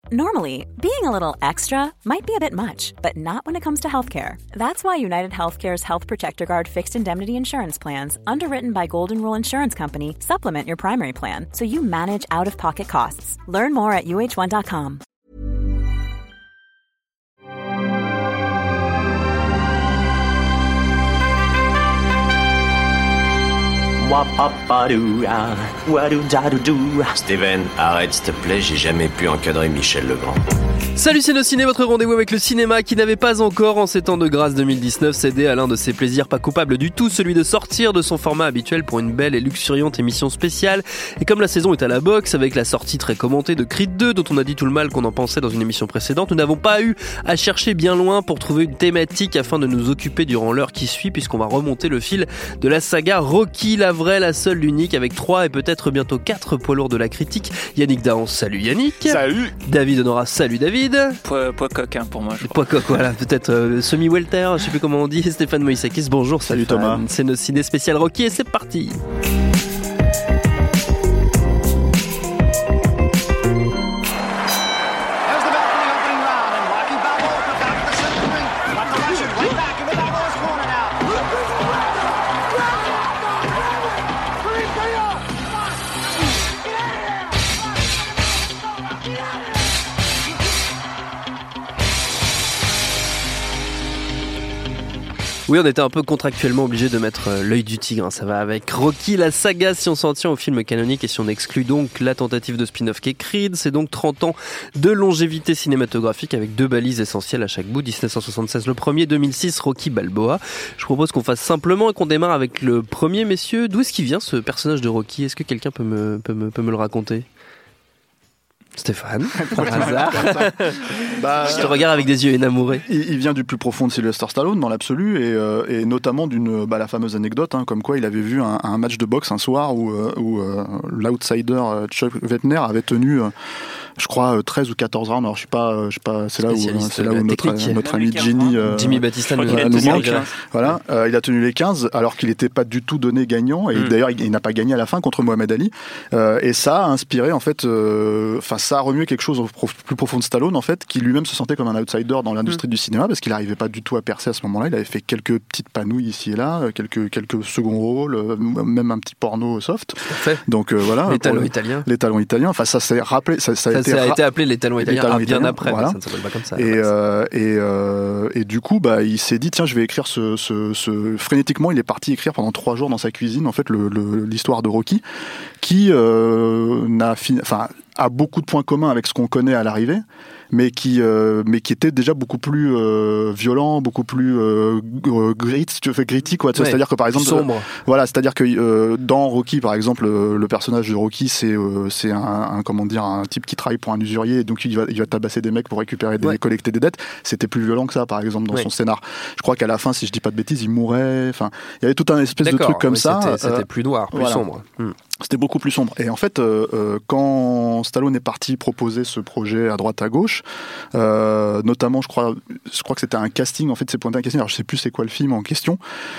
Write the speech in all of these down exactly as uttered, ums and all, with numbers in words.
Normally, being a little extra might be a bit much, but not when it comes to healthcare. That's why United Healthcare's Health Protector Guard fixed indemnity insurance plans, underwritten by Golden Rule Insurance Company, supplement your primary plan so you manage out-of-pocket costs. Learn more at U H one dot com. Steven, arrête s'il te plaît, j'ai jamais pu encadrer Michel Legrand. Salut c'est nos ciné, votre rendez-vous avec le cinéma qui n'avait pas encore, en ces temps de grâce deux mille dix-neuf, cédé à l'un de ses plaisirs pas coupables du tout, celui de sortir de son format habituel pour une belle et luxuriante émission spéciale. Et comme la saison est à la boxe, avec la sortie très commentée de Creed deux, dont on a dit tout le mal qu'on en pensait dans une émission précédente, nous n'avons pas eu à chercher bien loin pour trouver une thématique afin de nous occuper durant l'heure qui suit, puisqu'on va remonter le fil de la saga Rocky, la vraie, la seule, l'unique, avec trois et peut-être bientôt quatre poids lourds de la critique. Yannick Dahan, salut Yannick. Salut. David Honora, salut David. Poids, poids coq hein, pour moi, je Poids crois. coq, voilà, peut-être euh, semi-welter, je sais plus comment on dit. Stéphane Moïsakis, bonjour. Salut Stéphane. Thomas. C'est nos ciné spécial Rocky et c'est parti. Oui, on était un peu contractuellement obligé de mettre euh, l'œil du tigre, hein, ça va avec Rocky, la saga, si on s'en tient au film canonique et si on exclut donc la tentative de spin-off qu'est Creed. C'est donc trente ans de longévité cinématographique avec deux balises essentielles à chaque bout. dix-neuf cent soixante-seize le premier, deux mille six Rocky Balboa. Je propose qu'on fasse simplement et qu'on démarre avec le premier, messieurs. D'où est-ce qu'il vient ce personnage de Rocky ? Est-ce que quelqu'un peut me, peut me, peut me le raconter ? Stéphane, par hasard. Bah, Je te regarde avec des yeux énamourés. il, il vient du plus profond de Sylvester Stallone dans l'absolu et, euh, et notamment d'une bah, la fameuse anecdote hein, comme quoi il avait vu un, un match de boxe un soir où, euh, où euh, l'outsider euh, Chuck Wepner avait tenu euh, je crois treize ou quatorze rounds. Alors je suis pas, je suis pas c'est là où, c'est là où notre, notre ami Ginny euh, Jimmy Batista nous, euh, nous manque. Voilà, euh, il a tenu les quinze alors qu'il n'était pas du tout donné gagnant et mm. d'ailleurs il, il n'a pas gagné à la fin contre Mohamed Ali euh, et ça a inspiré en fait enfin euh, ça a remué quelque chose au plus profond de Stallone en fait, qui lui-même se sentait comme un outsider dans l'industrie mmh. du cinéma parce qu'il n'arrivait pas du tout à percer à ce moment-là. Il avait fait quelques petites panouilles ici et là, quelques quelques seconds rôles, même un petit porno soft. Donc euh, voilà. Les talons italiens. Les talons italiens. Enfin ça s'est rappelé, ça, ça, ça, a, été ça a ra- été appelé les talons italiens, les talons ah, bien italiens, après. Voilà. Mais ça ne s'appelle pas comme ça. Et euh, et, euh, et du coup bah il s'est dit tiens je vais écrire ce, ce, ce frénétiquement il est parti écrire pendant trois jours dans sa cuisine en fait le, le, l'histoire de Rocky qui euh, n'a fini, enfin a beaucoup de points communs avec ce qu'on connaît à l'arrivée, mais qui, euh, mais qui était déjà beaucoup plus euh, violent, beaucoup plus euh, grit, si tu fais gritty, quoi. Ouais, c'est-à-dire que par exemple, sombre. Euh, voilà, c'est-à-dire que euh, dans Rocky, par exemple, euh, le personnage de Rocky, c'est euh, c'est un, un comment dire, un type qui travaille pour un usurier, et donc il va, il va tabasser des mecs pour récupérer des, ouais. collecter des dettes. C'était plus violent que ça, par exemple, dans ouais. son scénar. Je crois qu'à la fin, si je dis pas de bêtises, il mourait. Enfin, il y avait tout un espèce D'accord, de truc comme oui, ça. C'était, c'était euh, plus noir, plus voilà. sombre. Hmm. C'était beaucoup plus sombre. Et en fait, euh, euh, quand Stallone est parti proposer ce projet à droite à gauche, euh, notamment, je crois, je crois que c'était un casting. En fait, c'est pointé un casting. Alors, je sais plus c'est quoi le film en question.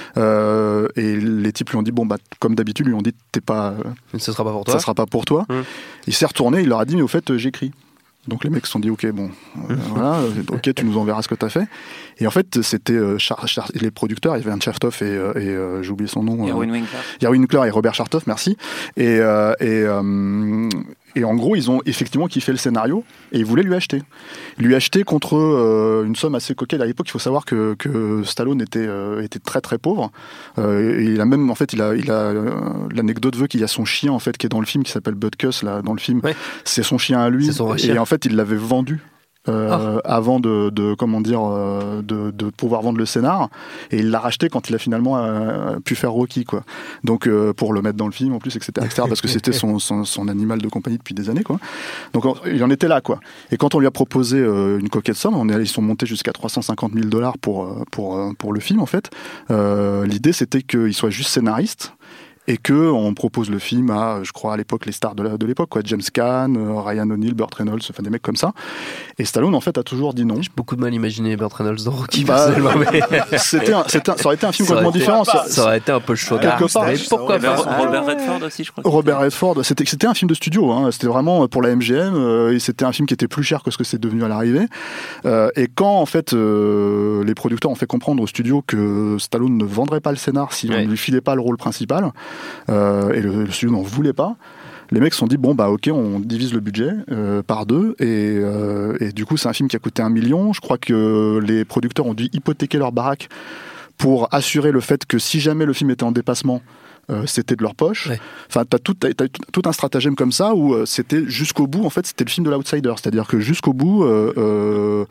Euh, et les types lui ont dit bon bah comme d'habitude, lui ont dit t'es pas. Ce sera pas pour toi. Ça sera pas pour toi. Hum. Il s'est retourné. Il leur a dit mais au fait, j'écris. Donc les mecs se sont dit ok bon euh, voilà ok tu nous enverras ce que t'as fait et en fait c'était euh, Char- Char- les producteurs il y avait un Chartoff et, euh, et euh, j'ai oublié son nom Erwin Winkler euh, Erwin Winkler et Robert Chartoff merci et euh, et euh, et en gros ils ont effectivement kiffé le scénario et ils voulaient lui acheter lui acheter contre euh, une somme assez coquette à l'époque. Il faut savoir que, que Stallone était euh, était très très pauvre euh, et il a même en fait il a il a euh, l'anecdote veut qu'il y a son chien en fait qui est dans le film qui s'appelle Butkus là dans le film ouais. C'est son chien à lui c'est son et chien. En fait il l'avait vendu Euh, oh. avant de, de comment dire euh, de, de pouvoir vendre le scénar et il l'a racheté quand il a finalement euh, pu faire Rocky quoi donc euh, pour le mettre dans le film en plus etc, etc parce que c'était son, son, son animal de compagnie depuis des années quoi donc il en était là quoi et quand on lui a proposé euh, une coquette somme on est, ils sont montés jusqu'à trois cent cinquante mille dollars pour, pour, pour le film en fait euh, l'idée c'était qu'il soit juste scénariste et que on propose le film à, je crois à l'époque les stars de, la, de l'époque, quoi, James Caan, euh, Ryan O'Neal, Burt Reynolds, enfin des mecs comme ça. Et Stallone en fait a toujours dit non. J'ai beaucoup de mal à imaginer Burt Reynolds dans Rocky. Bah, personnellement, mais... c'était, un, c'était un, ça aurait été un film ça complètement été, différent. Ça, ça aurait été un peu choquant. Quelque part. Mais pourquoi pas ah, Robert Redford aussi, je crois. Robert Redford, c'était, c'était un film de studio, hein. C'était vraiment pour la M G M, euh, et c'était un film qui était plus cher que ce que c'est devenu à l'arrivée. Euh, et quand en fait euh, les producteurs ont fait comprendre au studio que Stallone ne vendrait pas le scénar si ouais. on ne lui filait pas le rôle principal, euh, et le, le studio n'en voulait pas, les mecs se sont dit bon bah ok, on divise le budget euh, par deux, et, euh, et du coup c'est un film qui a coûté un million. Je crois que les producteurs ont dû hypothéquer leur baraque pour assurer le fait que si jamais le film était en dépassement, Euh, c'était de leur poche. Ouais. Enfin, t'as tout, t'as, t'as tout un stratagème comme ça où euh, c'était jusqu'au bout. En fait, c'était le film de l'outsider, c'est-à-dire que jusqu'au bout, euh, euh,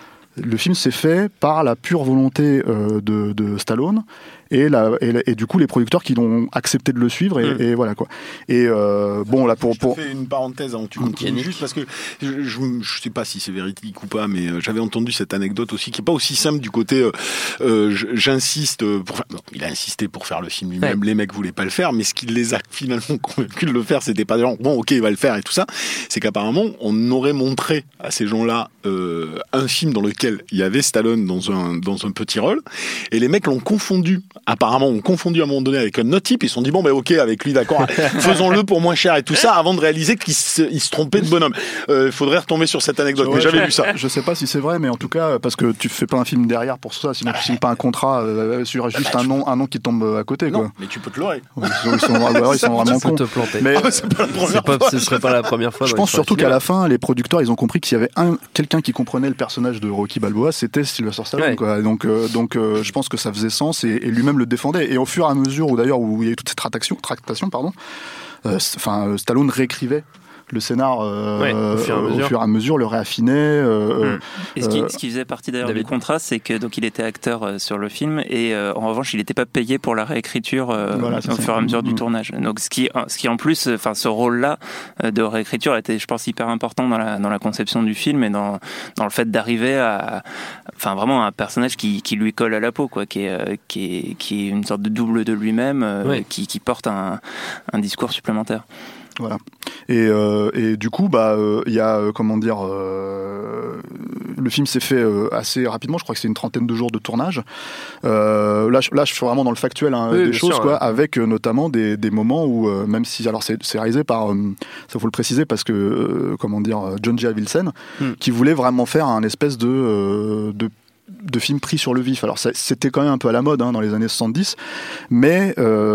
le film s'est fait par la pure volonté euh, de, de Stallone. Et, la, et, la, et du coup les producteurs qui l'ont accepté de le suivre et, mmh. et voilà quoi. Et euh, bon là pour je pour fais une parenthèse avant que tu continues juste parce que je, je, je sais pas si c'est véridique ou pas, mais j'avais entendu cette anecdote aussi qui est pas aussi simple du côté euh, euh, j'insiste pour non, il a insisté pour faire le film lui-même, ouais. Les mecs voulaient pas le faire, mais ce qui les a finalement convaincus de le faire, c'était pas des gens bon ok il va le faire et tout ça, c'est qu'apparemment on aurait montré à ces gens-là euh, un film dans lequel il y avait Stallone dans un dans un petit rôle et les mecs l'ont confondu. Apparemment, on confondu à un moment donné avec un autre type. Ils se sont dit bon, ben ok, avec lui, d'accord, faisons-le pour moins cher et tout ça, avant de réaliser qu'ils se, ils se trompaient de bonhomme. Il euh, faudrait retomber sur cette anecdote. Ouais, mais j'avais vu ça. Je sais pas si c'est vrai, mais en tout cas, parce que tu fais pas un film derrière pour ça, sinon tu signes pas un contrat euh, sur juste bah, un nom, un nom qui tombe à côté. Non, quoi. mais tu peux te leurrer. Ils sont, ils sont, ils sont vraiment cons. Te planter. Mais ah, c'est pas la première pas, fois. Ce serait pas la première fois. Je pense surtout qu'à la fin, les producteurs, ils ont compris qu'il y avait un quelqu'un qui comprenait le personnage de Rocky Balboa, c'était Sylvester Stallone. Ouais. Quoi. Donc, euh, donc, euh, je pense que ça faisait sens et, et lui-même le défendait. Et au fur et à mesure où d'ailleurs où il y a eu toute cette tractation, tractation pardon, enfin euh, Stallone réécrivait le scénar euh, ouais, au, fur euh, au fur et à mesure, le réaffinait. Euh, mmh. Et ce qui, ce qui faisait partie d'ailleurs David. du contrat, c'est que donc il était acteur euh, sur le film et euh, en revanche il n'était pas payé pour la réécriture euh, voilà, au fur et à mesure mmh. du tournage. Donc ce qui, ce qui en plus, enfin ce rôle-là euh, de réécriture était, je pense, hyper important dans la dans la conception du film et dans dans le fait d'arriver à, enfin vraiment un personnage qui qui lui colle à la peau, quoi, qui est euh, qui est qui est une sorte de double de lui-même, euh, ouais. qui qui porte un un discours supplémentaire. Voilà. Et, euh, et du coup, bah, il euh, y a euh, comment dire, euh, le film s'est fait euh, assez rapidement. Je crois que c'est une trentaine de jours de tournage. Euh, là, je, là, je suis vraiment dans le factuel hein, oui, des choses, sûr, quoi, ouais. avec euh, notamment des, des moments où, euh, même si, alors c'est, c'est réalisé par, euh, ça faut le préciser parce que, euh, comment dire, John G. Avildsen, hmm. qui voulait vraiment faire un espèce de, euh, de de films pris sur le vif. Alors ça, c'était quand même un peu à la mode hein, dans les années soixante-dix, mais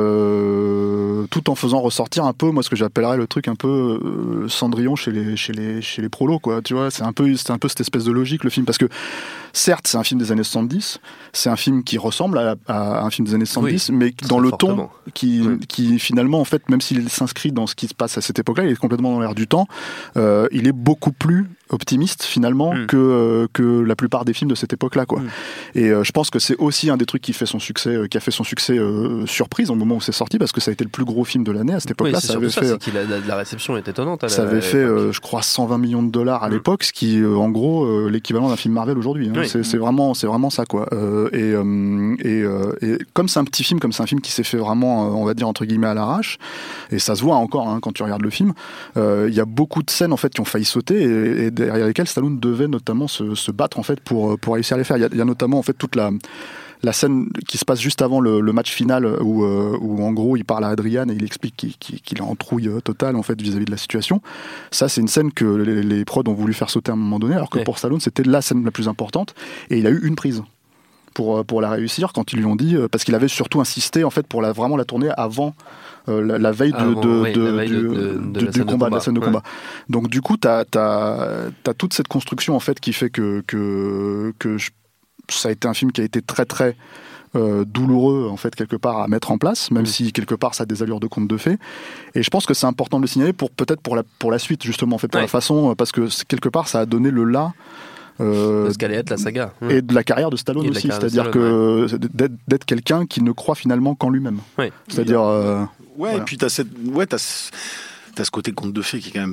euh, tout en faisant ressortir un peu, moi ce que j'appellerais le truc un peu euh, Cendrillon chez les chez les chez les prolos, quoi. Tu vois, c'est un peu c'est un peu cette espèce de logique le film, parce que certes c'est un film des années soixante-dix, c'est un film qui ressemble à, à un film des années soixante-dix, oui, mais dans le fortement. ton qui oui. qui finalement en fait, même s'il s'inscrit dans ce qui se passe à cette époque-là, il est complètement dans l'air du temps. Euh, il est beaucoup plus optimiste finalement mm. que euh, que la plupart des films de cette époque-là, quoi. Mm. Et euh, je pense que c'est aussi un des trucs qui fait son succès, euh, qui a fait son succès euh, surprise au moment où c'est sorti, parce que ça a été le plus gros film de l'année à cette époque-là. Oui, ça avait ça, fait, c'est que la, la réception est étonnante. Ça la, avait fait, euh, je crois, cent vingt millions de dollars à mm. l'époque, ce qui, euh, en gros, euh, l'équivalent d'un film Marvel aujourd'hui. Hein. Oui. C'est, c'est vraiment, c'est vraiment ça, quoi. Euh, et, euh, et, euh, et comme c'est un petit film, comme c'est un film qui s'est fait vraiment, euh, on va dire entre guillemets à l'arrache, et ça se voit encore hein, quand tu regardes le film. Il euh, y a beaucoup de scènes en fait qui ont failli sauter et, et derrière lesquelles Stallone devait notamment se, se battre en fait pour pour réussir à les faire. Il y, y a notamment en fait toute la la scène qui se passe juste avant le, le match final où, euh, où en gros il parle à Adrian et il explique qu'il, qu'il, qu'il est en trouille totale en fait vis-à-vis de la situation. Ça c'est une scène que les, les prods ont voulu faire sauter à un moment donné, alors que ouais. pour Stallone c'était la scène la plus importante et il a eu une prise pour pour la réussir quand ils lui ont dit, parce qu'il avait surtout insisté en fait pour la, vraiment la tourner avant euh, la, la veille de, Avant, de, oui, de, la veille du, de, de, de, de du combat, de, de la scène de ouais. combat. Donc du coup t'as t'as t'as toute cette construction en fait qui fait que que que je, ça a été un film qui a été très très Euh, douloureux en fait quelque part à mettre en place, même mmh. si quelque part ça a des allures de conte de fées. Et je pense que c'est important de le signaler pour peut-être pour la pour la suite justement en fait pour ouais. la façon, parce que quelque part ça a donné le là Euh, de ce qu'allait être la saga. Mmh. Et de la carrière de Stallone de aussi, c'est-à-dire Stallone, que ouais. d'être, d'être quelqu'un qui ne croit finalement qu'en lui-même. Ouais. C'est-à-dire. Euh, ouais, voilà. Et puis t'as cette, ouais, t'as, t'as ce côté conte de fées qui est quand même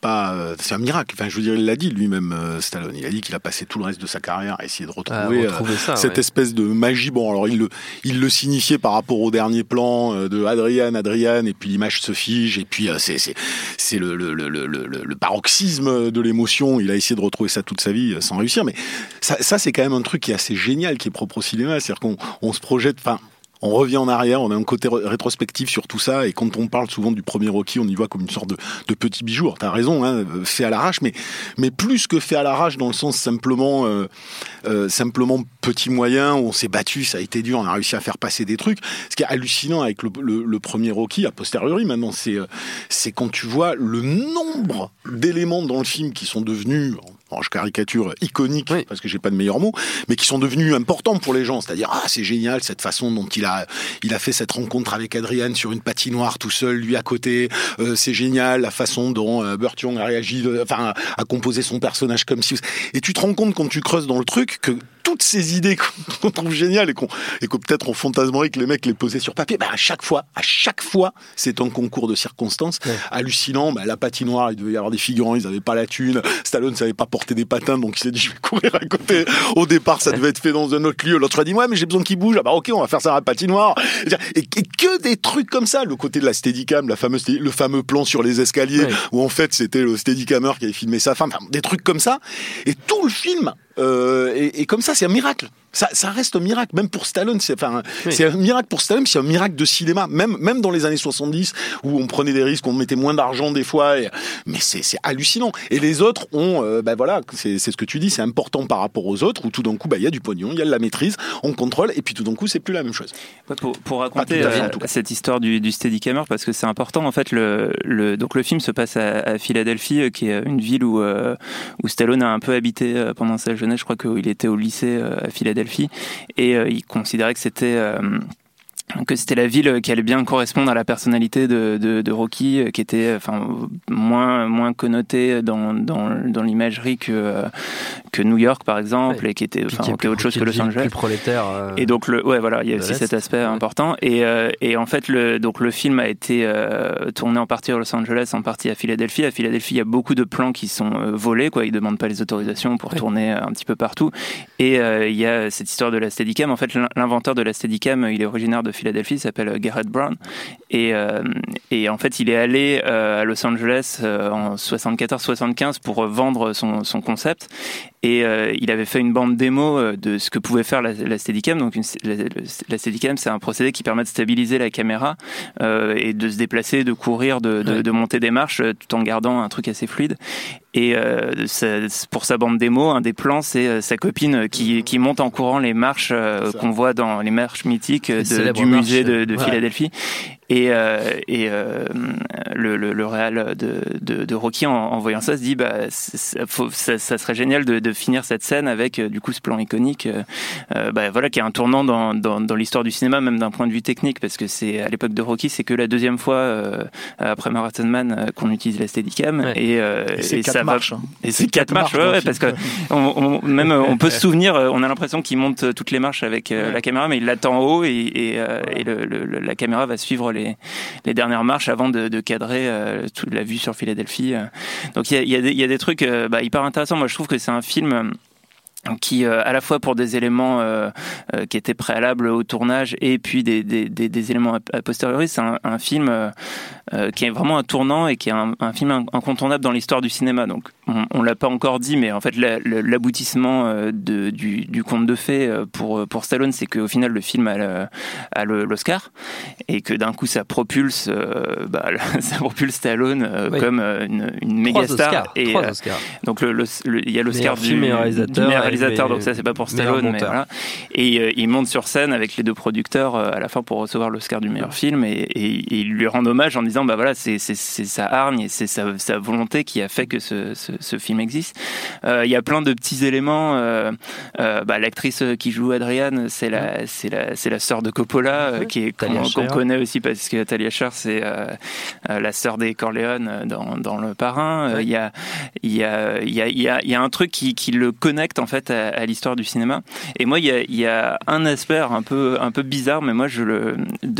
pas, euh, c'est un miracle. Enfin, je veux dire, il l'a dit lui-même, euh, Stallone. Il a dit qu'il a passé tout le reste de sa carrière à essayer de retrouver, retrouver euh, ça, cette ouais. espèce de magie. Bon, alors il le, il le signifiait par rapport au dernier plan euh, de Adrian, Adrian, et puis l'image se fige, et puis euh, c'est, c'est, c'est le, le, le, le, le, le paroxysme de l'émotion. Il a essayé de retrouver ça toute sa vie euh, sans réussir. Mais ça, ça, c'est quand même un truc qui est assez génial, qui est propre au cinéma. C'est-à-dire qu'on on se projette, enfin, on revient en arrière, on a un côté rétrospectif sur tout ça, et quand on parle souvent du premier Rocky, on y voit comme une sorte de, de petit bijou. Alors, t'as raison, hein, fait à l'arrache, mais, mais plus que fait à l'arrache dans le sens simplement, euh, euh, simplement petit moyen, où on s'est battu, ça a été dur, on a réussi à faire passer des trucs. Ce qui est hallucinant avec le, le, le premier Rocky, a posteriori maintenant, c'est, c'est quand tu vois le nombre d'éléments dans le film qui sont devenus, bon, je caricature, iconiques, oui. parce que j'ai pas de meilleur mot, mais qui sont devenus importants pour les gens. C'est-à-dire, ah, c'est génial, cette façon dont il a, il a fait cette rencontre avec Adrian sur une patinoire tout seul, lui à côté. Euh, c'est génial, la façon dont euh, Burt Young a réagi, euh, enfin, a composé son personnage comme si... Et tu te rends compte quand tu creuses dans le truc que toutes ces idées qu'on trouve géniales et qu'on, et que peut-être on fantasmerait que les mecs les posaient sur papier, bah, à chaque fois, à chaque fois, c'est un concours de circonstances ouais. hallucinant. Bah, la patinoire, il devait y avoir des figurants, ils avaient pas la thune. Stallone savait pas porter des patins, donc il s'est dit, je vais courir à côté. Au départ, ça devait être fait dans un autre lieu. L'autre a dit, ouais, mais j'ai besoin qu'il bouge. Ah bah, ok, on va faire ça à la patinoire. Et, et que des trucs comme ça. Le côté de la Steadicam, la fameuse, le fameux plan sur les escaliers, ouais. où en fait, c'était le Steadicammer qui avait filmé sa femme. Enfin, des trucs comme ça. Et tout le film, Euh, et, et comme ça, c'est un miracle. Ça, ça reste un miracle, même pour Stallone. C'est, enfin, oui. c'est un miracle pour Stallone, c'est un miracle de cinéma. Même, même dans les années soixante-dix, où on prenait des risques, on mettait moins d'argent des fois. Et, mais c'est, c'est hallucinant. Et les autres ont, euh, ben voilà, c'est, c'est ce que tu dis, c'est important par rapport aux autres, où tout d'un coup, ben, il y a du pognon, il y a de la maîtrise, on contrôle, et puis tout d'un coup, c'est plus la même chose. Ouais, pour, pour raconter euh, cette histoire du, du Steadicammer, parce que c'est important, en fait, le, le, donc le film se passe à, à Philadelphie, qui est une ville où, euh, où Stallone a un peu habité pendant sa jeunesse. Je crois qu'il était au lycée à Philadelphie et euh, il considérait que c'était euh, que c'était la ville qui allait bien correspondre à la personnalité de, de, de Rocky, qui était enfin moins moins connotée dans dans, dans l'imagerie que que New York par exemple, ouais. et qui était enfin qui est autre chose que Los Angeles, plus prolétaire. Euh, et donc le ouais voilà, il y a aussi cet aspect ouais. important. Et euh, et en fait le donc le film a été euh, tourné en partie à Los Angeles, en partie à Philadelphie. À Philadelphie, il y a beaucoup de plans qui sont euh, volés, quoi. Ils demandent pas les autorisations pour ouais. tourner un petit peu partout. Et euh, il y a cette histoire de la Steadicam. En fait, l'inventeur de la Steadicam, il est originaire de Philadelphie, il s'appelle Garrett Brown, et, euh, et en fait il est allé euh, à Los Angeles euh, en soixante-quatorze soixante-quinze pour vendre son, son concept, et euh, il avait fait une bande démo de ce que pouvait faire la, la Steadicam. Donc une, la, la Steadicam, c'est un procédé qui permet de stabiliser la caméra euh, et de se déplacer, de courir, de, de, de monter des marches tout en gardant un truc assez fluide. Et euh, ça, pour sa bande démo, un des plans, c'est euh, sa copine qui, qui monte en courant les marches euh, qu'on voit dans les marches mythiques de, du musée de, de ouais. Philadelphie. Et, euh, et euh, le, le, le réal de, de, de Rocky, en, en voyant ça, se dit bah ça, faut, ça, ça serait génial de, de finir cette scène avec du coup ce plan iconique, euh, bah, voilà, qui est un tournant dans, dans, dans l'histoire du cinéma, même d'un point de vue technique, parce que c'est à l'époque de Rocky, c'est que la deuxième fois euh, après Marathon Man qu'on utilise la Steadicam, ouais. et, euh, et c'est et quatre ça marches. Va, et c'est quatre marches, ouais, ouais, parce que on, on, même on peut se souvenir, on a l'impression qu'il monte toutes les marches avec euh, ouais. la caméra, mais il l'attend en haut et, et, euh, ouais. et le, le, la caméra va suivre les, les dernières marches avant de, de cadrer euh, toute la vue sur Philadelphie. Donc il y a, y, a y a des trucs euh, bah, hyper intéressants. Moi je trouve que c'est un film qui euh, à la fois pour des éléments euh, euh, qui étaient préalables au tournage et puis des, des, des, des éléments a, a posteriori, c'est un, un film euh, euh, qui est vraiment un tournant et qui est un, un film incontournable dans l'histoire du cinéma. Donc on, on l'a pas encore dit, mais en fait la, la, l'aboutissement euh, de, du, du conte de fées pour, pour Stallone, c'est qu'au final le film a, le, a le, l'Oscar, et que d'un coup ça propulse euh, bah, ça propulse Stallone euh, oui. comme une, une méga star. Et Trois Oscars. Donc le, le, le, il y a l'Oscar du, du réalisateur, du réalisateur, donc ça c'est pas pour Stallone, mais voilà. Et euh, il monte sur scène avec les deux producteurs euh, à la fin pour recevoir l'Oscar du meilleur film, et, et, et il lui rend hommage en disant bah voilà, c'est, c'est, c'est sa hargne et c'est sa, sa volonté qui a fait que ce, ce, ce film existe. Euh, il y a plein de petits éléments. Euh, euh, bah, l'actrice qui joue Adrian, c'est la, c'est la, c'est la sœur de Coppola, euh, qui est qu'on, qu'on connaît aussi parce que Talia Shire, c'est euh, euh, la sœur des Corleone dans, dans Le Parrain. Il euh, y a, il y a, il y a, il y a, il y a un truc qui, qui le connecte en fait à, à l'histoire du cinéma. Et moi, il y a, il y a un aspect un peu, un peu bizarre, mais moi, je le, de,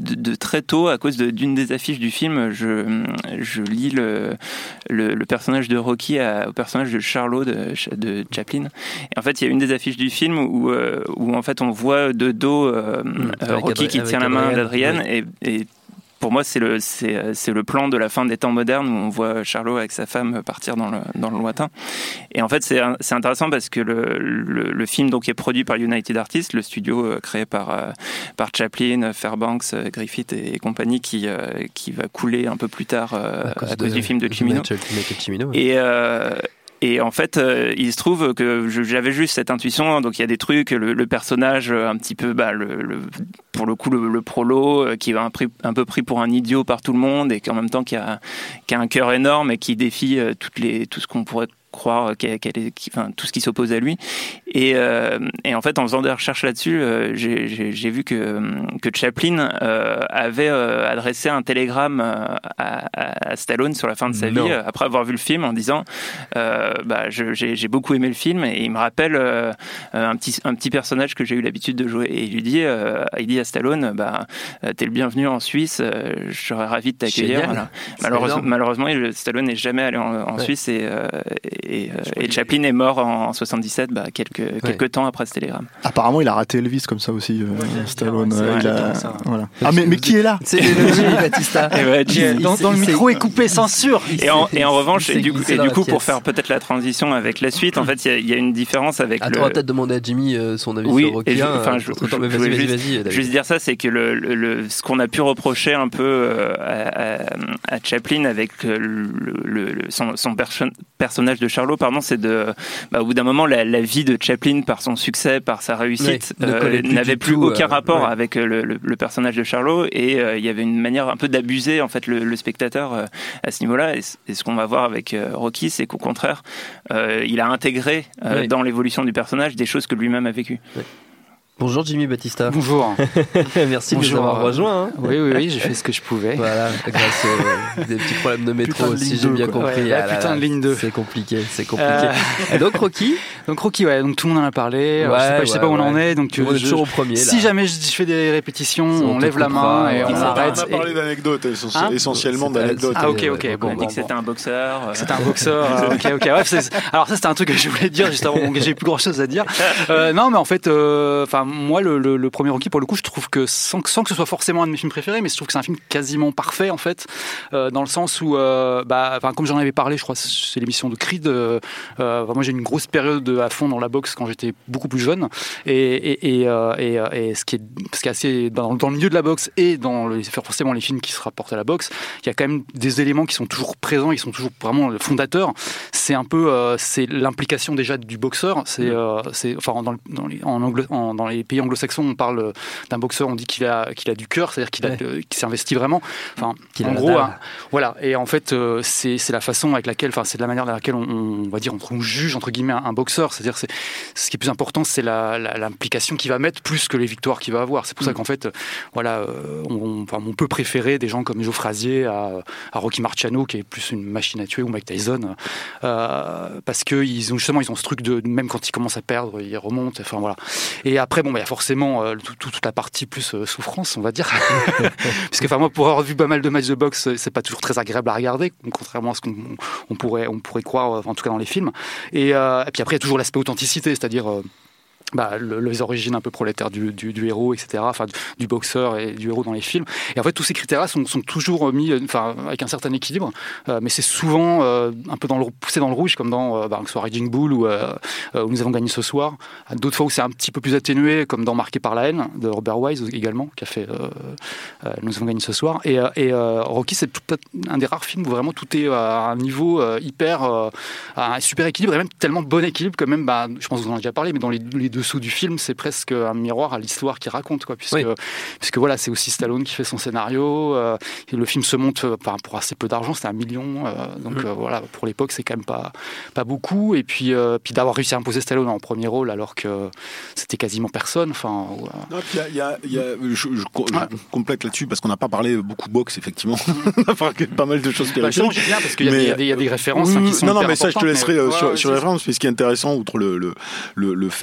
de, de très tôt, à cause de, d'une des affiches du film, je, je lis le, le, le personnage de Rocky à, au personnage de Charlot de, de Chaplin. Et en fait, il y a une des affiches du film où, euh, où en fait, on voit de dos euh, mmh, euh, Rocky Adrien, qui tient la main d'Adrienne, oui. et, et pour moi, c'est le, c'est, c'est le plan de la fin des temps modernes où on voit Charlot avec sa femme partir dans le, dans le lointain. Et en fait, c'est, c'est intéressant parce que le, le, le film donc, est produit par United Artists, le studio créé par, par Chaplin, Fairbanks, Griffith et, et compagnie, qui, qui va couler un peu plus tard à cause, à cause de, du film de Cimino. Cimino ouais. Et... Euh, Et en fait, euh, il se trouve que je, j'avais juste cette intuition. Donc il y a des trucs, le, le personnage un petit peu, bah, le, le, pour le coup, le, le prolo, euh, qui va un, pris, un peu pris pour un idiot par tout le monde et qui en même temps qui a, qui a un cœur énorme et qui défie euh, toutes les, tout ce qu'on pourrait croire qu'elle, qu'elle est, qui, enfin, tout ce qui s'oppose à lui. Et, euh, et en fait, en faisant des recherches là-dessus, euh, j'ai, j'ai, j'ai vu que, que Chaplin euh, avait euh, adressé un télégramme à, à, à Stallone sur la fin de sa non. vie, après avoir vu le film, en disant euh, bah, je, j'ai, j'ai beaucoup aimé le film et il me rappelle euh, un, petit, un petit personnage que j'ai eu l'habitude de jouer. Et il lui dit, euh, il dit à Stallone, bah, t'es le bienvenu en Suisse, euh, je serais ravi de t'accueillir. Voilà. Malheureusement, malheureusement, malheureusement, n'est jamais allé en, en ouais. Suisse et, euh, et, euh, et Chaplin est mort en soixante-dix-sept, bah, quelques, ouais. quelques temps après ce télégramme. Apparemment, il a raté Elvis comme ça aussi, euh, ouais, Stallone. Ouais, il a... voilà. Ah, mais, mais qui est là? C'est Jimmy Battista. Ouais, Jimmy, dans, dans le micro est coupé, censure. Et en, et en revanche, et du coup, et du coup pour faire peut-être la transition avec la suite, en fait, il y, y a une différence avec Attends, le... on va peut-être demander à Jimmy euh, son avis oui, sur Rocky. Enfin, je, je, je, vas-y, je vas-y, juste, vas-y, vas-y, juste dire ça, c'est que le, le, le, ce qu'on a pu reprocher un peu euh, à, à, à Chaplin avec le, le, le, son, son perso- personnage de Charlot, pardon, c'est de, bah, au bout d'un moment, la, la vie de Chaplin, par son succès, par sa réussite, oui, euh, plus n'avait plus tout, aucun euh, rapport ouais. avec le, le, le personnage de Charlot, et il euh, y avait une manière un peu d'abuser en fait le, le spectateur euh, à ce niveau-là. Et, et ce qu'on va voir avec euh, Rocky, c'est qu'au contraire, euh, il a intégré euh, oui. dans l'évolution du personnage des choses que lui-même a vécues. Oui. Bonjour Jimmy Battista. Bonjour. Merci Bonjour. de nous avoir rejoints. Hein. Oui, oui, oui, j'ai fait ce que je pouvais. Voilà, grâce à des petits problèmes de métro aussi, de j'ai bien quoi. compris. Ouais, ah, putain de ligne deux. C'est compliqué, c'est compliqué. Euh... Et donc Rocky Donc Rocky, ouais, donc tout le monde en a parlé. Ouais, je sais pas, ouais, je sais pas où ouais. on en est. Donc on est toujours au premier. Là. Si jamais je fais des répétitions, on, on lève la main et on arrête. On a parlé d'anecdotes, hein essentiellement d'anecdotes. Ah ok, ok. Bon, on a dit que c'était un boxeur. C'était un boxeur. Ok, ok. Alors ça, c'était un truc que je voulais dire juste avant. J'ai plus grand chose à dire. Non, mais en fait, enfin moi le le premier Rocky, pour le coup, je trouve que sans, sans que ce soit forcément un de mes films préférés, mais je trouve que c'est un film quasiment parfait en fait, euh, dans le sens où, euh, bah, comme j'en avais parlé, je crois, c'est l'émission de Creed. Euh, euh, moi, j'ai une grosse période à fond dans la boxe quand j'étais beaucoup plus jeune, et et et, euh, et, et ce qui est ce qui est assez dans, dans le milieu de la boxe et dans le, forcément les films qui se rapportent à la boxe, il y a quand même des éléments qui sont toujours présents, qui sont toujours vraiment fondateurs. C'est un peu, euh, c'est l'implication déjà du boxeur. C'est, euh, c'est enfin dans, dans les en anglo, en, dans les pays anglo-saxons, on parle d'un boxeur, on dit qu'il a, qu'il a du cœur, c'est-à-dire qu'il, a, ouais. euh, qu'il s'est investi vraiment. Enfin, qu'il en gros, hein, voilà. Et en fait, euh, c'est, c'est la façon avec laquelle, enfin, c'est de la manière dans laquelle on, on va dire, on, on juge entre guillemets un, un boxeur. C'est-à-dire, c'est ce qui est plus important, c'est la, la, l'implication qu'il va mettre plus que les victoires qu'il va avoir. C'est pour mmh. ça qu'en fait, euh, voilà, euh, on, enfin, on peut préférer des gens comme Joe Frazier à, à Rocky Marciano, qui est plus une machine à tuer, ou Mike Tyson, euh, parce que ils ont justement, ils ont ce truc de même quand ils commencent à perdre, ils remontent. Enfin voilà. Et après, bon, il bah, y a forcément euh, tout, tout, toute la partie plus euh, souffrance, on va dire. Parce que enfin, moi, pour avoir vu pas mal de matchs de boxe, c'est pas toujours très agréable à regarder, contrairement à ce qu'on on pourrait, on pourrait croire, en tout cas dans les films. Et, euh, et puis après, il y a toujours l'aspect authenticité, c'est-à-dire euh, bah, le, les origines un peu prolétaires du, du, du héros, et cetera. Enfin, du, du boxeur et du héros dans les films. Et en fait, tous ces critères-là sont, sont toujours mis, enfin, avec un certain équilibre, euh, mais c'est souvent euh, un peu dans le, poussé dans le rouge, comme dans euh, bah, que ce soit Raging Bull ou euh, où Nous avons gagné ce soir. D'autres fois où c'est un petit peu plus atténué, comme dans Marqué par la haine de Robert Wise également, qui a fait euh, euh, Nous avons gagné ce soir. Et, et euh, Rocky, c'est tout, un des rares films où vraiment tout est à un niveau euh, hyper, euh, à un super équilibre, et même tellement bon équilibre que même, bah, je pense que vous en avez déjà parlé, mais dans les, les dessous du film, c'est presque un miroir à l'histoire qu'il raconte, quoi, puisque, oui. puisque voilà, c'est aussi Stallone qui fait son scénario. Euh, le film se monte euh, pour assez peu d'argent, c'était un million, euh, donc mmh. euh, voilà, pour l'époque, c'est quand même pas pas beaucoup. Et puis, euh, puis d'avoir réussi à imposer Stallone en premier rôle, alors que c'était quasiment personne. Enfin, euh... il y a, il y a, je, je, je ah. complète là-dessus parce qu'on n'a pas parlé beaucoup boxe, effectivement. On a parlé pas mal de choses périphériques. Bah, bien parce qu'il y, y, y a des références mmh, hein, qui sont non, non, mais ça, je te laisserai mais, sur, ouais, sur les références. Mais ce qui est intéressant, outre le le le, le fait qu'il est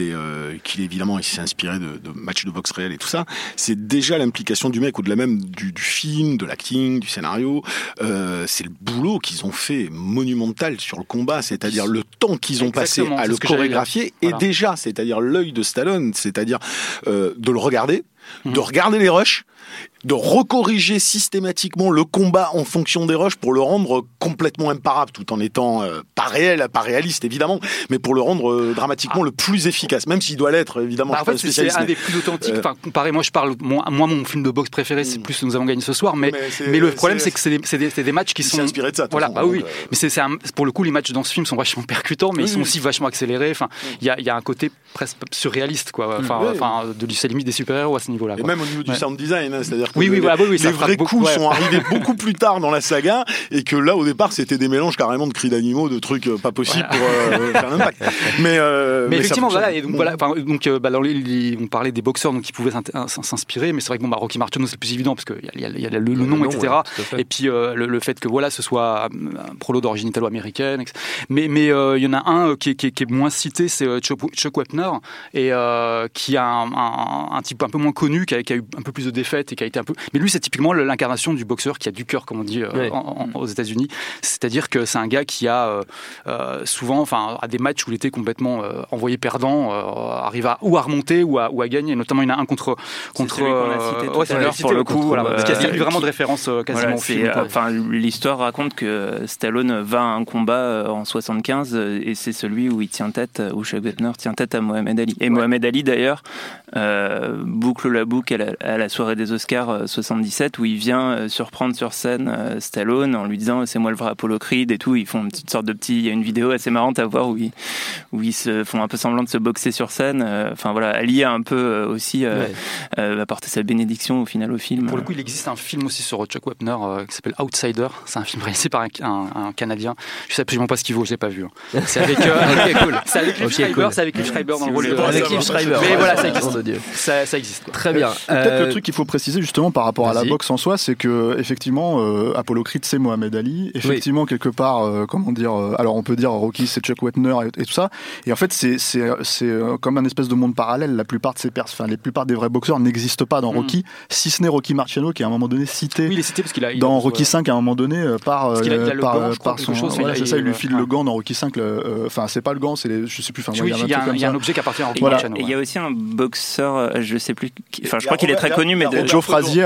est, euh, qu'il est évidemment, il s'est inspiré de, de matchs de boxe réels et tout ça. C'est déjà l'implication du mec au-delà même du, du film, de l'acting, du scénario. Euh, c'est le boulot qu'ils ont fait monumental sur le combat, c'est-à-dire le temps qu'ils ont Exactement, passé à le chorégraphier et voilà. déjà, c'est-à-dire l'œil de Stallone, c'est-à-dire euh, de le regarder, mmh. de regarder les rushs, de recorriger systématiquement le combat en fonction des rushs pour le rendre complètement imparable, tout en étant euh, pas réel, pas réaliste évidemment, mais pour le rendre euh, dramatiquement ah. le plus efficace, même s'il doit l'être évidemment. Bah, en fait, c'est, c'est un des plus authentiques. Euh... Enfin, comparé, moi je parle, moi, moi mon film de boxe préféré, c'est plus Nous avons gagné ce soir, mais mais, mais le problème c'est, c'est que c'est des, c'est, des, c'est des matchs qui sont inspirés de ça. Voilà, façon, bah oui. Euh... Mais c'est, c'est un, pour le coup, les matchs dans ce film sont vachement percutants, mais oui, ils sont oui. aussi vachement accélérés. Enfin, il y a il y a un côté presque surréaliste, quoi. Enfin, oui, enfin, oui. de c'est limite des super-héros à ce niveau-là. Et même au niveau du sound design, c'est-à-dire que oui, oui, les vrais coups sont arrivés beaucoup plus tard dans la saga et que là au départ c'était des mélanges carrément de cris d'animaux, de trucs pas possibles pour euh, faire l'impact. Mais, euh, mais, mais effectivement voilà, et donc voilà, donc euh, bah, dans les, les, on parlait des boxeurs donc qui pouvaient s'inspirer, mais c'est vrai que bon bah Rocky Marciano c'est le plus évident parce que il y a, y a le, le, le nom, nom et cetera. Ouais, et puis euh, le, le fait que voilà ce soit un prolo d'origine italo-américaine, mais mais il euh, y en a un qui est, qui est, qui est moins cité, c'est Chuck, Chuck Wepner et euh, qui a un, un, un type un peu moins connu, qui a, qui a eu un peu plus de défaites et qui a été un peu, mais lui c'est typiquement l'incarnation du boxeur qui a du cœur, comme on dit euh, ouais. en, en, aux États-Unis. C'est-à-dire que c'est un gars qui a euh, euh, souvent, enfin, à des matchs où il était complètement euh, envoyé perdant, euh, arrive à ou à remonter ou à, ou à gagner. Notamment, il y en a un contre contre. Euh, ouais, c'est l'heure pour le coup. Voilà, euh, parce qu'il y a servi vraiment de référence euh, quasiment voilà, au film. Enfin, l'histoire raconte que Stallone va à un combat en soixante-quinze et c'est celui où il tient tête, où Chuck Wepner tient tête à Mohamed Ali. Et ouais. Mohamed Ali d'ailleurs euh, boucle la boucle à la, à la soirée des Oscars soixante-dix-sept où il vient surprendre sur scène euh, Stallone en lui disant c'est moi le vrai Apollo Creed et tout. Ils font une petite sorte de petit, il y a une vidéo assez marrante à voir où ils, où ils se font un peu semblant de se boxer sur scène. Enfin euh, voilà, Ali a un peu euh, aussi euh, ouais. euh, apporté sa bénédiction au final au film. Pour le coup, il existe un film aussi sur Chuck Wepner euh, qui s'appelle Outsider. C'est un film réalisé par un, un, un Canadien. Je sais absolument pas ce qu'il vaut, je l'ai pas vu. Hein. C'est avec euh, okay, cool. C'est avec Liv okay, Schreiber, cool. c'est avec Liv Schreiber dans le rôle de avec Liv Schreiber. Mais voilà, ça existe. Ça, ça existe. Quoi. Très bien. Euh, Peut-être le truc qu'il faut préciser justement par rapport Vas-y. à la boxe en soi, c'est que effectivement euh, Apollo Creed c'est Mohamed Ali, effectivement oui. quelque part euh, comment dire euh, alors on peut dire Rocky c'est Chuck Wepner et, et tout ça, et en fait c'est c'est c'est euh, comme un espèce de monde parallèle. La plupart de ces pers- enfin les plupart des vrais boxeurs n'existent pas dans mmh. Rocky, si ce n'est Rocky Marciano qui est à un moment donné cité, oui, il est cité parce qu'il a, il dans a, Rocky cinq à un moment donné euh, par parce qu'il a, il a le par, gant, par, par son chose, voilà, c'est il, ça il lui file ouais. le gant dans Rocky cinq, enfin euh, c'est pas le gant, c'est les, je sais plus, enfin oui, il y a un, il y a un objet qui appartient à Rocky Marciano. Et il y a aussi un boxeur, je sais plus, enfin je crois qu'il est très connu, mais Joe Frazier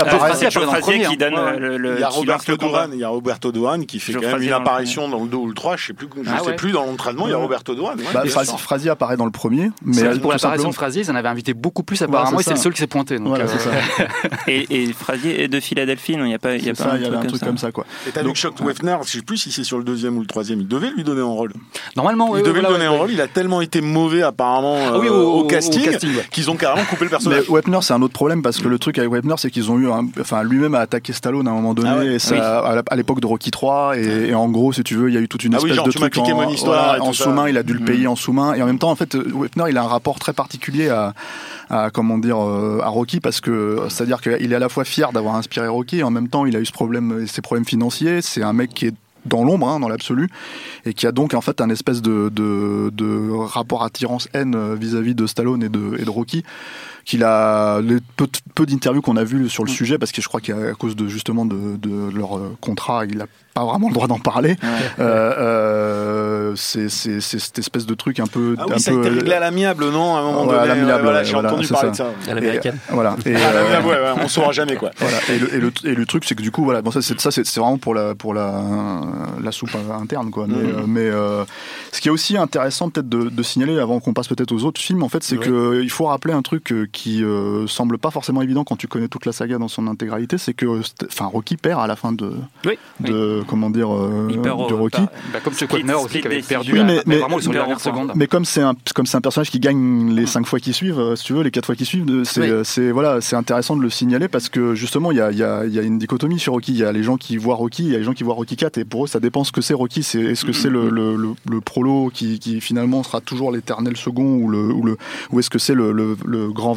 qui donne le. Il y a Roberto Duran, il y a Roberto Duran qui fait quand même une apparition dans le deux ou le trois, je sais plus, je ah sais ouais. plus dans l'entraînement, il y a Roberto Duran. Ouais. Bah, Frazier, Frazier apparaît dans le premier, mais pour l'apparition de Frazier, ils en avaient invité beaucoup plus apparemment, et c'est le seul qui s'est pointé. Donc voilà, euh... c'est ça. et, et Frazier est de Philadelphie, non, il y a pas, il y a pas ça, un, y truc, un comme truc ça. comme ça quoi. Et t'as donc Chuck Wepner, je sais plus si c'est sur le deuxième ou le troisième, il devait lui donner un rôle. Normalement, il devait lui donner un rôle. Il a tellement été mauvais apparemment au casting qu'ils ont carrément coupé le personnage. Mais Wepner, c'est un autre problème parce que le truc avec Wepner, c'est qu'ils ont eu, enfin lui-même a attaqué Stallone à un moment donné, ah ouais, et ça, oui. à l'époque de Rocky trois, et, et en gros, si tu veux, il y a eu toute une ah espèce oui, genre, de tu truc m'as en, mon histoire voilà, en sous-main. Il a dû le payer mmh. en sous-main, et en même temps, en fait, Wepner, il a un rapport très particulier à, à comment dire, à Rocky, parce que c'est-à-dire qu'il est à la fois fier d'avoir inspiré Rocky, et en même temps, il a eu ce problème, ces problèmes financiers. C'est un mec qui est dans l'ombre, hein, dans l'absolu, et qui a donc en fait un espèce de, de, de rapport attirance-haine vis-à-vis de Stallone et de, et de Rocky, qu'il a les peu, peu d'interviews qu'on a vues sur le mmh. sujet, parce que je crois qu'à cause de justement de, de leur contrat, il a pas vraiment le droit d'en parler. Ouais. Euh, euh, c'est, c'est, c'est cette espèce de truc un peu. Ah oui, un ça a peu, été réglé à l'amiable, non, à un moment ouais, donné. À l'amiable, voilà, ouais, j'ai voilà, entendu parler ça. de ça. À l'américaine. Et, voilà. Et, à l'amiable, ouais, ouais, on saura jamais quoi. Voilà. Et le, et le, et le truc, c'est que du coup, voilà, bon, ça, c'est, ça, c'est, c'est vraiment pour la, pour la, la soupe interne, quoi. Mais, mmh. euh, mais euh, ce qui est aussi intéressant peut-être de, de signaler avant qu'on passe peut-être aux autres films, en fait, c'est ouais. que il faut rappeler un truc qui euh, semble pas forcément évident quand tu connais toute la saga dans son intégralité, c'est que, enfin, Rocky perd à la fin de, oui. de, oui. comment dire, euh, de Rocky. Bah, bah, comme Chuck Wepner aussi qui avait perdu. Oui, mais, à, mais, vraiment sur les dernières secondes. Mais comme c'est un, comme c'est un personnage qui gagne les cinq fois qui suivent, si tu veux, les quatre fois qui suivent, c'est, oui. c'est voilà, c'est intéressant de le signaler parce que justement, il y a, il y a, il y a une dichotomie sur Rocky. Il y a les gens qui voient Rocky, il y a les gens qui voient Rocky quatre, et pour eux, ça dépend ce que c'est Rocky. C'est, est-ce que c'est le, le, le, le prolo qui, qui finalement sera toujours l'éternel second, ou le, ou le, ou est-ce que c'est le, le, le grand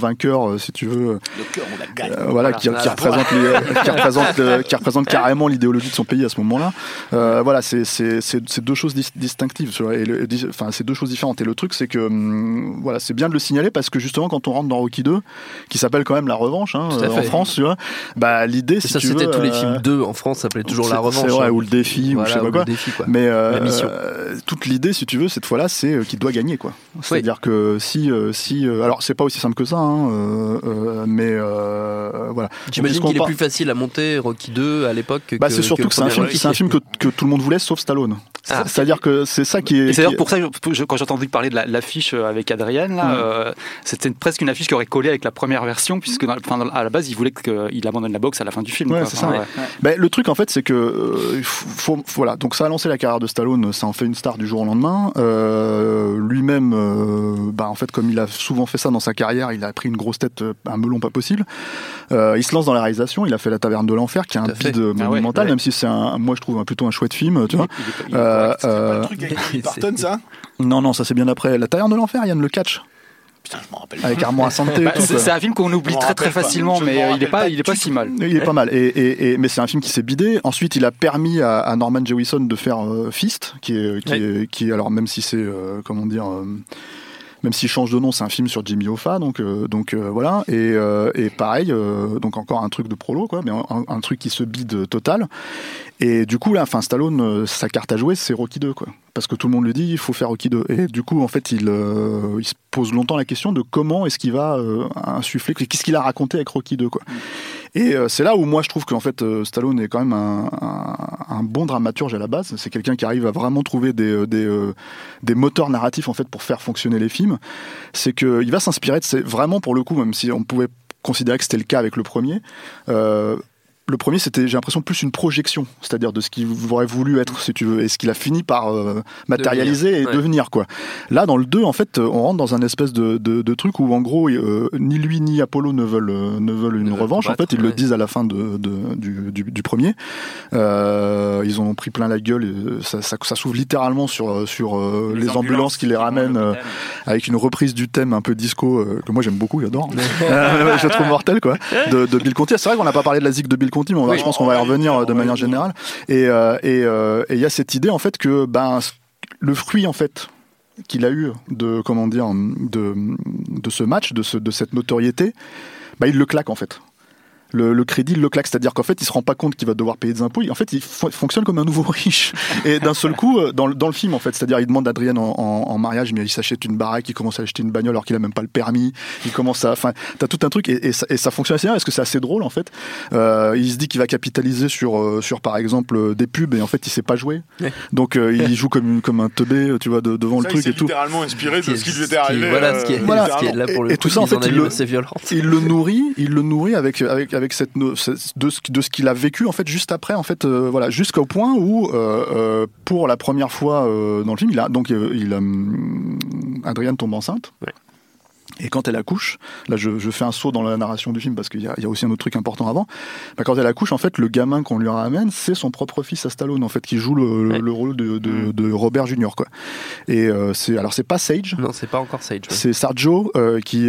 vainqueur, si tu veux. Le cœur, on la gagne. Euh, voilà, qui, qui représente, les, qui représente, euh, qui représente carrément l'idéologie de son pays à ce moment-là. Euh, voilà, c'est, c'est, c'est, c'est deux choses dis- distinctives, tu vois, et le, enfin, c'est deux choses différentes. Et le truc, c'est que, hum, voilà, c'est bien de le signaler parce que justement, quand on rentre dans Rocky deux, qui s'appelle quand même La Revanche, hein, euh, en France, tu vois, bah, l'idée, si ça, tu c'était veux, tous les euh, films deux en France, ça s'appelait toujours La Revanche. C'est vrai, hein. ou le défi, voilà, ou je sais pas quoi. Défi, quoi. Mais, euh, La mission. Euh, toute l'idée, si tu veux, cette fois-là, c'est qu'il doit gagner, quoi. C'est-à-dire oui. que si, euh, si, euh, alors, c'est pas aussi simple que ça, hein, euh, euh, mais, euh, voilà. J'imagine qu'il est part... plus facile à monter, Rocky deux, à l'époque, que, bah, c'est surtout que, que c'est un film, c'est un film que, que tout le monde voulait, sauf Stallone. Ah. C'est-à-dire que c'est ça qui est. Et c'est d'ailleurs qui... pour ça, que quand j'ai entendu parler de la, l'affiche avec Adrienne, là, mmh. euh, c'était presque une affiche qui aurait collé avec la première version, puisque dans, enfin, à la base, il voulait qu'il abandonne la boxe à la fin du film. Ouais, quoi. c'est enfin, ça. ouais. Ouais. Ben, le truc, en fait, c'est que euh, faut, voilà. Donc, ça a lancé la carrière de Stallone, ça en fait une star du jour au lendemain. Euh, lui-même, euh, bah, en fait, comme il a souvent fait ça dans sa carrière, il a pris une grosse tête, un melon pas possible. Euh, il se lance dans la réalisation. Il a fait La Taverne de l'Enfer, qui est un bide ah monumental, ouais, ouais. même si c'est un, moi je trouve un, plutôt un chouette film, tu vois. Il, il, il euh, euh, pas le truc avec Dolly Parton, ça ? Non, non, ça c'est bien après. La Taverne de l'Enfer, Yann, le catch. Putain, je m'en rappelle. Avec Armand Assante. Bah, c'est, c'est un film qu'on oublie très très facilement, mais euh, il est pas, pas, il est pas si mal. Il est pas mal. Et, et, et mais c'est un film qui s'est bidé. Ensuite, il a permis à, à Norman Jewison de faire euh, Fist, qui est, qui, ouais. est, qui est, alors même si c'est, euh, comment dire. Euh, Même s'il change de nom, c'est un film sur Jimmy Hoffa, donc euh, donc euh, voilà. Et, euh, et pareil, euh, donc encore un truc de prolo, quoi, mais un, un truc qui se bide total. Et du coup là, enfin Stallone, euh, sa carte à jouer, c'est Rocky deux, quoi, parce que tout le monde lui dit il faut faire Rocky deux. Et du coup, en fait, il euh, il se pose longtemps la question de comment est-ce qu'il va euh, insuffler, qu'est-ce qu'il a raconté avec Rocky deux, quoi. Et euh, c'est là où moi je trouve qu'en fait euh, Stallone est quand même un, un, un bon dramaturge à la base. C'est quelqu'un qui arrive à vraiment trouver des des euh, des moteurs narratifs en fait pour faire fonctionner les films. C'est que il va s'inspirer de ces, vraiment pour le coup, même si on pouvait considérer que c'était le cas avec le premier. Euh, Le premier, c'était, j'ai l'impression, plus une projection, c'est-à-dire de ce qu'il aurait voulu être, si tu veux, et ce qu'il a fini par euh, matérialiser devenir, et ouais. devenir, quoi. Là, dans le deux, en fait, on rentre dans un espèce de, de, de truc où, en gros, euh, ni lui ni Apollo ne veulent, euh, ne veulent une ne revanche. Combattre, en fait, ils ouais. le disent à la fin de, de, du, du, du premier. Euh, ils ont pris plein la gueule. Et ça, ça, ça s'ouvre littéralement sur, sur euh, les, les ambulances, ambulances qui les ramènent, euh, avec une reprise du thème un peu disco, euh, que moi j'aime beaucoup, j'adore. euh, je trouve mortel, quoi, de, de Bill Conti. C'est vrai qu'on n'a pas parlé de la zig de Bill Conti, mais on va, oui, je pense qu'on va y revenir de oui, manière oui. générale. Et euh, et il euh, y a cette idée en fait que ben le fruit en fait qu'il a eu de comment dire de de ce match, de ce de cette notoriété, ben il le claque en fait. Le, le crédit, il le claque, c'est-à-dire qu'en fait, il se rend pas compte qu'il va devoir payer des impôts. En fait, il f- fonctionne comme un nouveau riche. Et d'un seul coup, dans le, dans le film, en fait, c'est-à-dire, il demande à Adrienne en, en, en mariage, mais il s'achète une baraque, il commence à acheter une bagnole alors qu'il a même pas le permis. Il commence à, enfin, t'as tout un truc et, et, ça, et ça fonctionne assez bien parce que c'est assez drôle, en fait. Euh, il se dit qu'il va capitaliser sur, euh, sur par exemple, des pubs et en fait, il sait pas jouer. Ouais. Donc, euh, il joue comme, une, comme un teubé, tu vois, de, devant ça, le truc et tout. C'est littéralement inspiré de ce qui lui était arrivé. Voilà, ce qui est, voilà. Ce qui est là pour le et, coup, et tout ça, en fait, il le, violent. il le nourrit, il le nourrit avec, avec, avec cette, cette de ce, de ce qu'il a vécu en fait juste après en fait euh, voilà jusqu'au point où euh, euh, pour la première fois euh, dans le film il a donc euh, il a euh, Adrienne tombe enceinte. Ouais. Et quand elle accouche, là je, je fais un saut dans la narration du film parce qu'il y a, il y a aussi un autre truc important avant. Bah, quand elle accouche, en fait, le gamin qu'on lui ramène, c'est son propre fils à Stallone, en fait, qui joue le, ouais. le rôle de, de, mmh. de Robert Junior, quoi. Et euh, c'est alors c'est pas Sage. Non, c'est pas encore Sage. Ouais. C'est Sergio euh, qui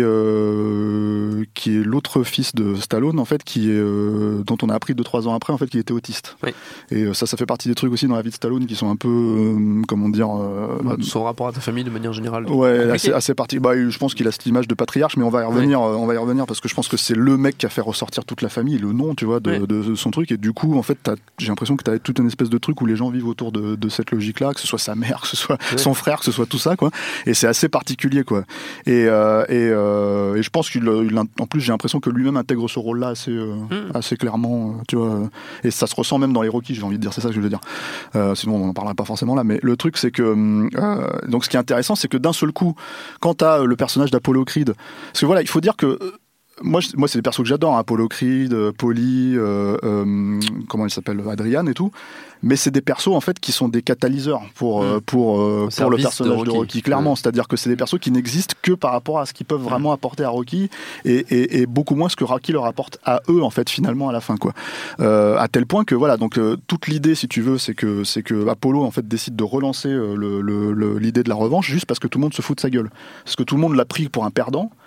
euh, qui est l'autre fils de Stallone, en fait, qui est euh, dont on a appris deux trois ans après, en fait, qu'il était autiste. Oui. Et euh, ça, ça fait partie des trucs aussi dans la vie de Stallone qui sont un peu, euh, comment dire, euh, bah, son rapport à ta famille de manière générale. Ouais, assez, assez parti. Bah, je pense qu'il a cette image de patriarche, mais on va y revenir, oui. on va y revenir parce que je pense que c'est le mec qui a fait ressortir toute la famille, le nom, tu vois, de, oui. de, de son truc. Et du coup, en fait, t'as, j'ai l'impression que t'as toute une espèce de truc où les gens vivent autour de, de cette logique-là, que ce soit sa mère, que ce soit oui. son frère, que ce soit tout ça, quoi. Et c'est assez particulier, quoi. Et, euh, et, euh, et je pense qu'il, il, en plus, j'ai l'impression que lui-même intègre ce rôle-là assez, euh, mm. assez clairement, tu vois. Et ça se ressent même dans les Rocky, j'ai envie de dire, c'est ça que je veux dire. Euh, sinon, on n'en parlera pas forcément là. Mais le truc, c'est que, euh, donc, ce qui est intéressant, c'est que d'un seul coup, quand t'as le personnage d'Apollo Creed, parce que voilà, il faut dire que moi, je, moi c'est des persos que j'adore, hein, Apollo Creed, euh, Polly, euh, euh, comment il s'appelle, Adrian et tout. Mais c'est des persos en fait qui sont des catalyseurs pour mmh. pour euh, pour le personnage de Rocky, de Rocky clairement. Mmh. C'est-à-dire que c'est des persos qui n'existent que par rapport à ce qu'ils peuvent vraiment apporter à Rocky et, et, et beaucoup moins ce que Rocky leur apporte à eux en fait finalement à la fin, quoi. Euh, à tel point que voilà, donc euh, toute l'idée, si tu veux, c'est que c'est que Apollo en fait décide de relancer euh, le, le, le, l'idée de la revanche juste parce que tout le monde se fout de sa gueule, parce que tout le monde l'a pris pour un perdant.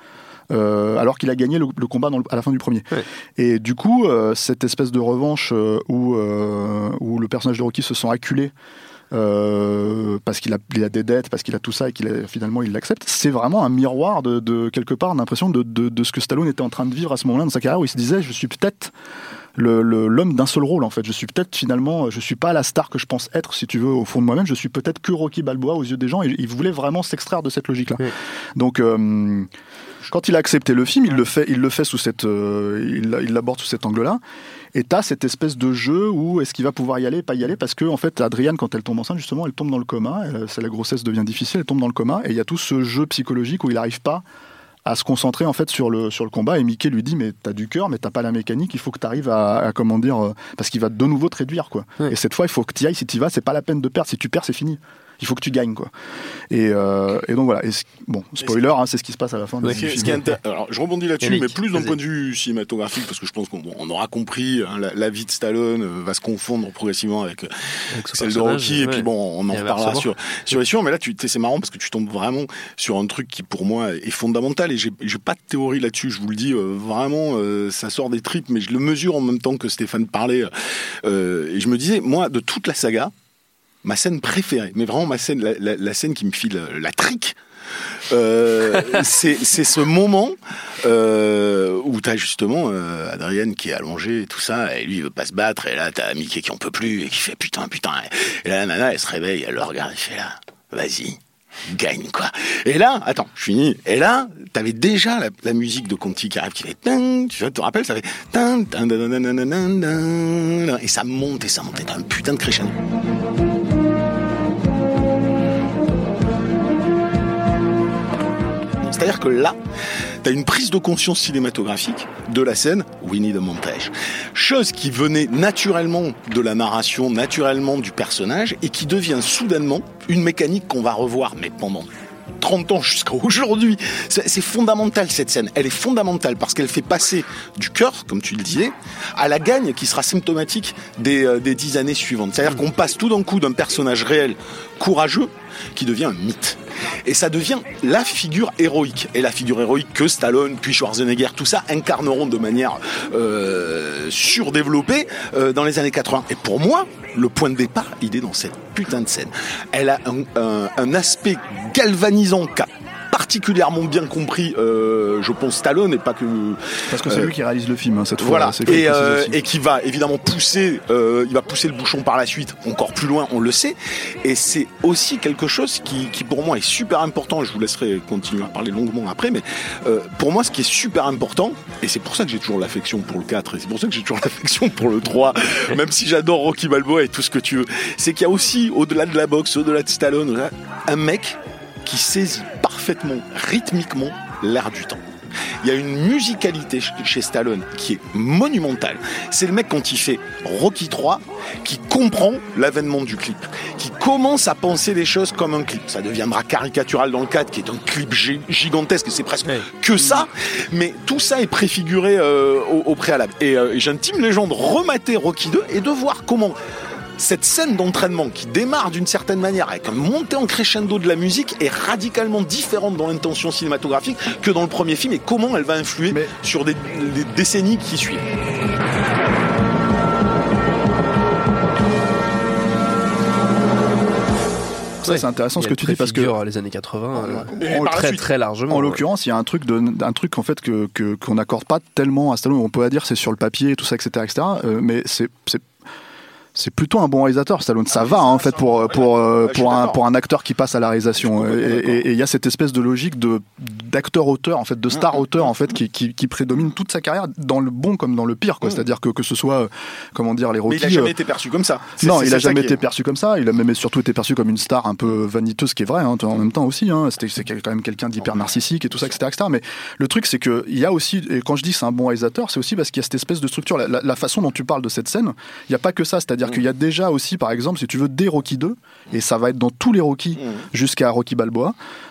euh, alors qu'il a gagné le, le combat dans le, à la fin du premier. Ouais. Et du coup, euh, cette espèce de revanche euh, où, euh, où le personnage de Rocky se sent acculé Euh, parce qu'il a, il a des dettes, parce qu'il a tout ça et qu'il a, finalement il l'accepte, c'est vraiment un miroir de, de quelque part d'impression de, de, de ce que Stallone était en train de vivre à ce moment-là dans sa carrière, où il se disait je suis peut-être le, le, l'homme d'un seul rôle en fait, je suis peut-être finalement, je suis pas la star que je pense être si tu veux au fond de moi-même, je suis peut-être que Rocky Balboa aux yeux des gens, et il voulait vraiment s'extraire de cette logique-là. Oui. Donc euh, quand il a accepté le film, il le fait, il le fait sous cette, euh, il, il l'aborde sous cet angle-là. Et t'as cette espèce de jeu où est-ce qu'il va pouvoir y aller, pas y aller, parce que en fait, Adrienne, quand elle tombe enceinte, justement, elle tombe dans le coma. Elle, c'est la grossesse devient difficile, elle tombe dans le coma, et il y a tout ce jeu psychologique où il n'arrive pas à se concentrer en fait sur le sur le combat. Et Mickey lui dit mais t'as du cœur, mais t'as pas la mécanique. Il faut que t'arrives à, à comment dire, euh, parce qu'il va de nouveau te réduire quoi. Ouais. Et cette fois, il faut que t'y ailles. Si t'y vas, c'est pas la peine de perdre. Si tu perds, c'est fini. Il faut que tu gagnes quoi. Et, euh, et donc voilà. Et bon, spoiler, hein, c'est ce qui se passe à la fin. Ouais, ce qui est inter... Alors je rebondis là-dessus, Eric, mais plus d'un point de vue cinématographique, parce que je pense qu'on on aura compris hein, la, la vie de Stallone euh, va se confondre progressivement avec, avec celle de Rocky. Ouais. Et puis bon, on en reparlera sur sur les suivants. Mais là, tu, c'est marrant parce que tu tombes vraiment sur un truc qui pour moi est fondamental. Et j'ai, j'ai pas de théorie là-dessus. Je vous le dis euh, vraiment, euh, ça sort des tripes, mais je le mesure en même temps que Stéphane parlait. Euh, et je me disais, moi, de toute la saga, ma scène préférée, mais vraiment ma scène, la, la, la scène qui me file la, la trique, euh, c'est, c'est ce moment euh, où t'as justement euh, Adrienne qui est allongée et tout ça, et lui il veut pas se battre, et là t'as Mickey qui en peut plus et qui fait putain putain, et là la nana elle se réveille, elle le regarde, elle fait là, vas-y. Gagne quoi. Et là, attends, je finis. Et là, t'avais déjà la, la musique de Conti qui arrive, qui fait ting, tu vois, tu te rappelles, ça fait ting, ting, ting, ting, ting, ting, et ça monte et ça monte, et t'as un putain de crescendo. C'est-à-dire que là, t'as une prise de conscience cinématographique de la scène We Need a Montage. Chose qui venait naturellement de la narration, naturellement du personnage, et qui devient soudainement une mécanique qu'on va revoir, mais pendant trente ans jusqu'à aujourd'hui. C'est, c'est fondamental cette scène. Elle est fondamentale parce qu'elle fait passer du cœur, comme tu le disais, à la gagne qui sera symptomatique des, euh, des dix années suivantes. C'est-à-dire qu'on passe tout d'un coup d'un personnage réel, courageux, qui devient un mythe. Et ça devient la figure héroïque. Et la figure héroïque que Stallone, puis Schwarzenegger, tout ça incarneront de manière euh, surdéveloppée euh, dans les années quatre-vingts. Et pour moi, le point de départ, il est dans cette putain de scène. Elle a un, un, un aspect galvanisant qu'a particulièrement bien compris, euh, je pense, Stallone, et pas que... Parce que c'est euh, lui qui réalise le film, hein, cette fois. Voilà, et, euh, et qui va évidemment pousser, euh, il va pousser le bouchon par la suite, encore plus loin, on le sait. Et c'est aussi quelque chose qui, qui pour moi est super important, je vous laisserai continuer à parler longuement après, mais euh, pour moi, ce qui est super important, et c'est pour ça que j'ai toujours l'affection pour le quatre, et c'est pour ça que j'ai toujours l'affection pour le trois, même si j'adore Rocky Balboa et tout ce que tu veux, c'est qu'il y a aussi, au-delà de la boxe, au-delà de Stallone, au-delà, un mec qui saisit parfaitement, rythmiquement, l'air du temps. Il y a une musicalité chez Stallone qui est monumentale. C'est le mec, quand il fait Rocky trois, qui comprend l'avènement du clip, qui commence à penser les choses comme un clip. Ça deviendra caricatural dans le quatre, qui est un clip gigantesque, et c'est presque ouais. que ça, mais tout ça est préfiguré euh, au, au préalable. Et euh, j'intime les gens de remater Rocky deux et de voir comment cette scène d'entraînement qui démarre d'une certaine manière avec un montée en crescendo de la musique est radicalement différente dans l'intention cinématographique que dans le premier film, et comment elle va influer Mais... sur des, des décennies qui suivent. Ça, c'est intéressant ce que tu dis parce que les années quatre-vingts euh, très très largement. En l'occurrence, il y a un truc de, un truc en fait que, que qu'on n'accorde pas tellement à Stallone. On peut dire c'est sur le papier, tout ça, et cetera, et cetera. Euh, mais c'est c'est C'est plutôt un bon réalisateur, Stallone. Ça va, hein, en fait, pour pour pour un pour un acteur qui passe à la réalisation. Et il y a cette espèce de logique de d'acteur-auteur, en fait, de star-auteur, en fait, qui, qui qui prédomine toute sa carrière, dans le bon comme dans le pire, quoi. C'est-à-dire que que ce soit, comment dire, les Rocky. Mais il a jamais été perçu comme ça. C'est, non, c'est, il a jamais été est... perçu comme ça. Il a même surtout été perçu comme une star un peu vaniteuse, ce qui est vrai, hein, en même temps aussi. Hein. C'était c'est quand même quelqu'un d'hyper narcissique et tout ça, et cetera, et cetera. Mais le truc, c'est que il y a aussi, et quand je dis c'est un bon réalisateur, c'est aussi parce qu'il y a cette espèce de structure. La, la, la façon dont tu parles de cette scène, il y a pas que ça. C'est-à-dire qu'il y a déjà aussi, par exemple, si tu veux, des Rocky deux, et ça va être dans tous les Rocky mmh. jusqu'à Rocky Balboa,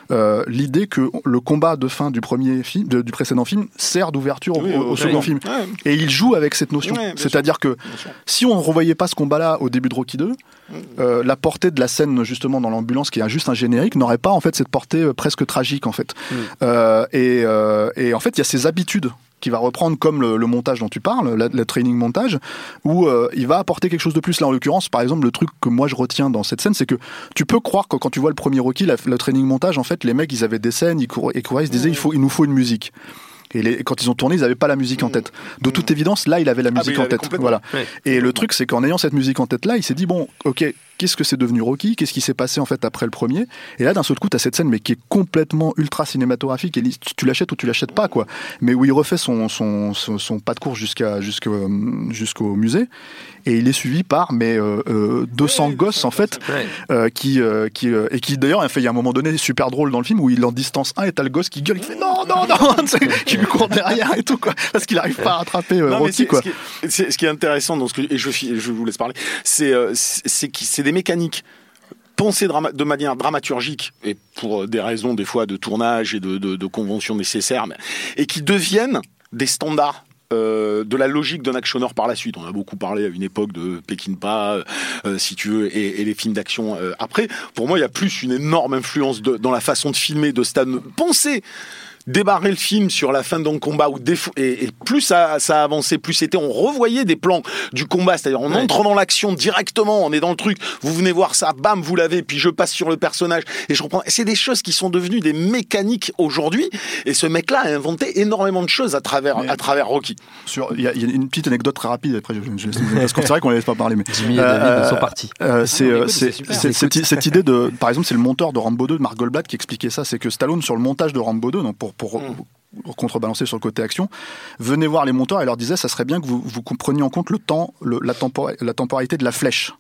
euh, l'idée que le combat de fin du premier film, de, du précédent film, sert d'ouverture oui, au, au, au second oui. film. Ouais. Et il joue avec cette notion. Ouais, C'est-à-dire sûr. que si on ne revoyait pas ce combat-là au début de Rocky deux, euh, la portée de la scène justement dans l'ambulance, qui est juste un générique, n'aurait pas en fait cette portée euh, presque tragique en fait. Mm. Euh, et, euh, et en fait, il y a ces habitudes qui va reprendre comme le, le montage dont tu parles, le, le training montage, où euh, il va apporter quelque chose de plus. Là, en l'occurrence, par exemple, le truc que moi je retiens dans cette scène, c'est que tu peux croire que quand tu vois le premier Rocky, la, le training montage, en fait, les mecs, ils avaient des scènes, ils couraient, ils, couraient, ils se disaient, il, faut, il nous faut une musique. Et les, quand ils ont tourné, ils n'avaient pas la musique en tête. De toute évidence, là, il avait la musique ah, en tête. Voilà. Ouais. Et le truc, c'est qu'en ayant cette musique en tête là, il s'est dit bon, ok, qu'est-ce que c'est devenu Rocky ? Qu'est-ce qui s'est passé en fait après le premier ? Et là, d'un seul coup, t'as cette scène, mais qui est complètement ultra cinématographique. Et tu l'achètes ou tu l'achètes pas, quoi. Mais où il refait son son son, son pas de course jusqu'à jusqu'au jusqu'au musée. Et il est suivi par mais euh, euh, deux cents ouais, gosses en fait, ouais. euh, qui euh, qui euh, et qui d'ailleurs, il y a un moment donné super drôle dans le film où il en distance un et t'as le gosse qui gueule, il fait non non non, qui lui court derrière et tout quoi, parce qu'il arrive pas à rattraper euh, non, Rocky quoi. Ce qui, est, c'est, ce qui est intéressant dans ce que et je je vous laisse parler, c'est euh, c'est c'est, c'est des mécaniques pensées drama, de manière dramaturgique et pour des raisons des fois de tournage et de de, de conventions nécessaires, mais, et qui deviennent des standards. Euh, de la logique d'un actionneur par la suite. On a beaucoup parlé à une époque de Peckinpah, euh, si tu veux, et, et les films d'action euh, après. Pour moi, il y a plus une énorme influence de, dans la façon de filmer de Stan. Pensez démarrer le film sur la fin d'un combat où déf- et, et plus ça, ça avançait, plus c'était, on revoyait des plans du combat, c'est-à-dire on ouais. entre dans l'action directement, on est dans le truc, vous venez voir ça, bam, vous l'avez, puis je passe sur le personnage et je reprends. Et c'est des choses qui sont devenues des mécaniques aujourd'hui, et ce mec-là a inventé énormément de choses à travers, mais à travers Rocky. Il y, y a une petite anecdote très rapide, après je, je, je, parce que c'est vrai qu'on ne laisse pas parler, mais Jimmy et euh, David sont partis. Euh, c'est, ah, c'est, c'est, c'est, c'est cette idée de, par exemple, c'est le monteur de Rambo deux, Mark Goldblatt, qui expliquait ça, c'est que Stallone sur le montage de Rambo deux, donc pour pour mm. contrebalancer sur le côté action, venez voir les monteurs et leur disait ça serait bien que vous, vous preniez en compte le temps, le, la, tempora, la temporalité de la flèche.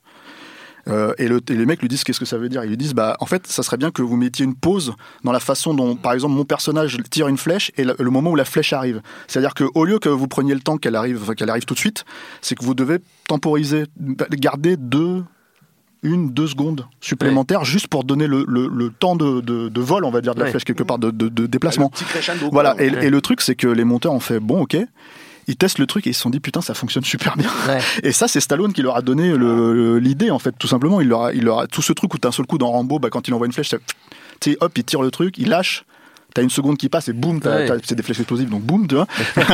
Euh, et, le, et les mecs lui disent qu'est-ce que ça veut dire ? Ils lui disent bah en fait ça serait bien que vous mettiez une pause dans la façon dont par exemple mon personnage tire une flèche et le, le moment où la flèche arrive. C'est-à-dire que au lieu que vous preniez le temps qu'elle arrive, enfin, qu'elle arrive tout de suite, c'est que vous devez temporiser, garder deux une, deux secondes supplémentaires ouais. juste pour donner le, le, le temps de, de, de vol, on va dire, de la ouais. flèche quelque part, de, de, de déplacement. Voilà, et, ouais. et le truc, c'est que les monteurs ont fait, bon, ok, ils testent le truc et ils se sont dit, putain, ça fonctionne super bien. Ouais. Et ça, c'est Stallone qui leur a donné le, le, l'idée, en fait, tout simplement. Il leur a, il leur a, tout ce truc où d'un seul coup, dans Rambo, bah, quand il envoie une flèche, tu sais, hop, il tire le truc, il lâche. T'as une seconde qui passe et boum, t'as, ouais. t'as, c'est des flèches explosives, donc boum, tu vois.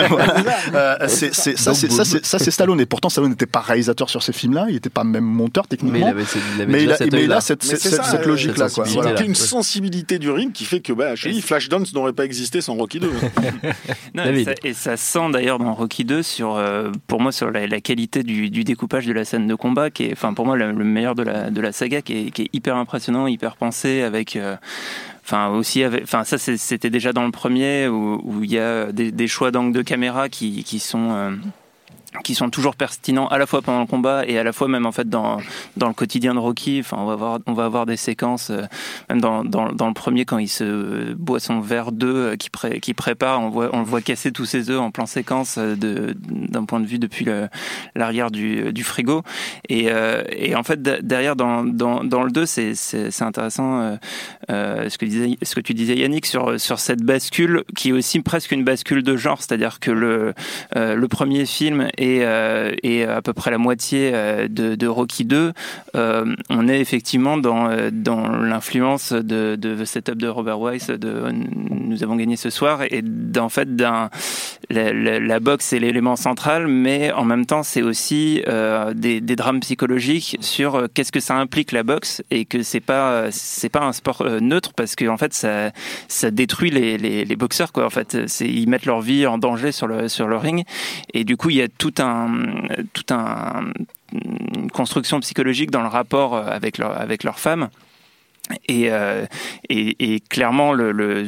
euh, c'est, c'est, ça, c'est, ça, c'est, ça, c'est Stallone. Et pourtant, Stallone n'était pas réalisateur sur ces films-là, il n'était pas même monteur techniquement. Mais il avait, il avait mais il a, cette, mais il a cette, cette, cette, ça, cette logique-là. Quoi. Voilà. C'était une sensibilité du ring qui fait que, bah, je dis, Flashdance n'aurait pas existé sans Rocky deux. Non, et, ça, et ça sent d'ailleurs dans Rocky deux sur, euh, pour moi, sur la, la qualité du, du découpage de la scène de combat, qui est, enfin, pour moi, le, le meilleur de la, de la saga, qui est, qui est hyper impressionnant, hyper pensé, avec. Euh, Enfin aussi, enfin ça c'était déjà dans le premier où où il y a des, des choix d'angle de caméra qui qui sont euh, qui sont toujours pertinents à la fois pendant le combat et à la fois même en fait dans dans le quotidien de Rocky. Enfin on va avoir on va avoir des séquences euh, même dans dans dans le premier quand il se boit son verre d'œuf euh, qui pré, qui prépare, on voit on le voit casser tous ses œufs en plan séquence euh, de d'un point de vue depuis le, l'arrière du du frigo et euh, et en fait derrière dans dans dans le deux c'est c'est c'est intéressant euh, euh, ce que disait ce que tu disais Yannick sur sur cette bascule qui est aussi presque une bascule de genre, c'est-à-dire que le euh, le premier film Et, euh, et à peu près la moitié euh, de, de Rocky deux, euh, on est effectivement dans, euh, dans l'influence de, de The Setup de Robert Wise, de Nous avons gagné ce soir, et d'en fait, d'un, la, la, la boxe est l'élément central, mais en même temps, c'est aussi euh, des, des drames psychologiques sur euh, qu'est-ce que ça implique la boxe, et que c'est pas, c'est pas un sport euh, neutre, parce que en fait, ça, ça détruit les, les, les boxeurs, quoi. En fait, c'est, ils mettent leur vie en danger sur le, sur le ring, et du coup, il y a tout un, tout un, une construction psychologique dans le rapport avec leur, avec leur femme. Et, euh, et, et clairement, le, le, enfin,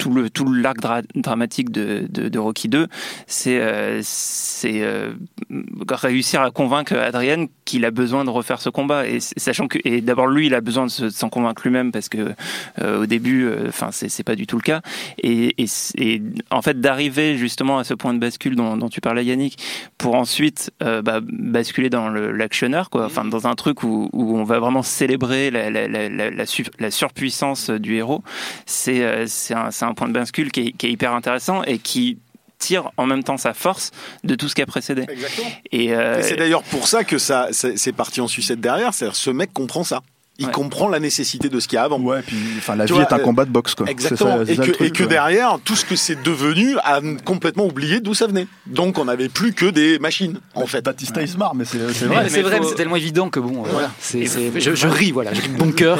tout le tout l'arc dra- dramatique de, de, de Rocky deux, c'est euh, c'est euh, réussir à convaincre Adrien qu'il a besoin de refaire ce combat, et sachant que et d'abord lui il a besoin de, se, de s'en convaincre lui-même parce que euh, au début enfin euh, c'est c'est pas du tout le cas, et, et, et en fait d'arriver justement à ce point de bascule dont, dont tu parlais Yannick, pour ensuite euh, bah, basculer dans le, l'actionneur quoi, enfin dans un truc où, où on va vraiment célébrer la la la la, la, su, la surpuissance du héros, c'est euh, c'est un c'est un point de bascule qui est, qui est hyper intéressant et qui tire en même temps sa force de tout ce qui a précédé. Exactement. Et, euh, et c'est d'ailleurs pour ça que ça, c'est, c'est parti en sucette derrière. C'est-à-dire, ce mec comprend ça. Il ouais. comprend la nécessité de ce qu'il y a avant. Ouais, puis enfin la tu vie vois, est un euh, combat de boxe quoi. Exactement. C'est ça, c'est et, ça que, truc, et que ouais. derrière, tout ce que c'est devenu a complètement oublié d'où ça venait. Donc on n'avait plus que des machines en fait. Batista ouais. Ismar, mais c'est, c'est vrai. vrai. Mais c'est vrai, faut... mais c'est tellement évident que bon. Euh, voilà. C'est, c'est, je, je ris, voilà, j'ai bon cœur.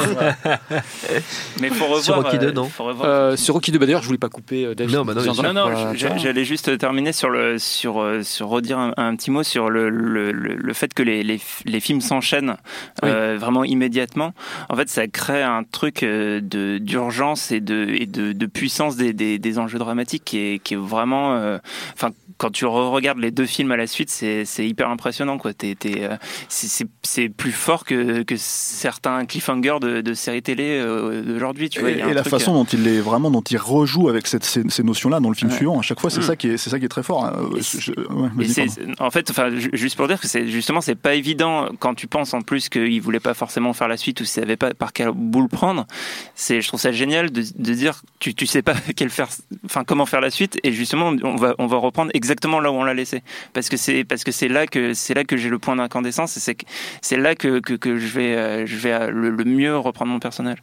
Mais faut revoir. Sur Rocky deux, non euh, Sur Rocky deux, bah, d'ailleurs, je voulais pas couper euh, David. Non, bah non, non, non, non j'allais juste terminer sur le sur sur redire un, un petit mot sur le le, le, le fait que les les, les films s'enchaînent oui. euh, vraiment immédiatement. En fait, ça crée un truc de d'urgence et de et de, de puissance des, des des enjeux dramatiques qui est qui est vraiment enfin euh, quand tu re-regardes les deux films à la suite, c'est c'est hyper impressionnant quoi. T'es, t'es, euh, c'est, c'est c'est plus fort que que certains cliffhangers de, de séries télé euh, d'aujourd'hui, tu vois. Et, et la façon euh... dont il est vraiment dont il rejoue avec cette, ces, ces notions-là dans le film ouais. suivant, à chaque fois, c'est mmh. ça qui est c'est ça qui est très fort. Hein. Je, ouais, et c'est, en fait, enfin, juste pour dire que c'est justement c'est pas évident quand tu penses en plus qu'il voulait pas forcément faire la suite ou s'il savait pas par quel bout le prendre. C'est, je trouve ça génial de, de dire tu tu sais pas quel faire, enfin comment faire la suite, et justement on va on va reprendre exactement là où on l'a laissé, parce que c'est parce que c'est là que c'est là que j'ai le point d'incandescence, et c'est que c'est là que que, que je vais euh, je vais le, le mieux reprendre mon personnage.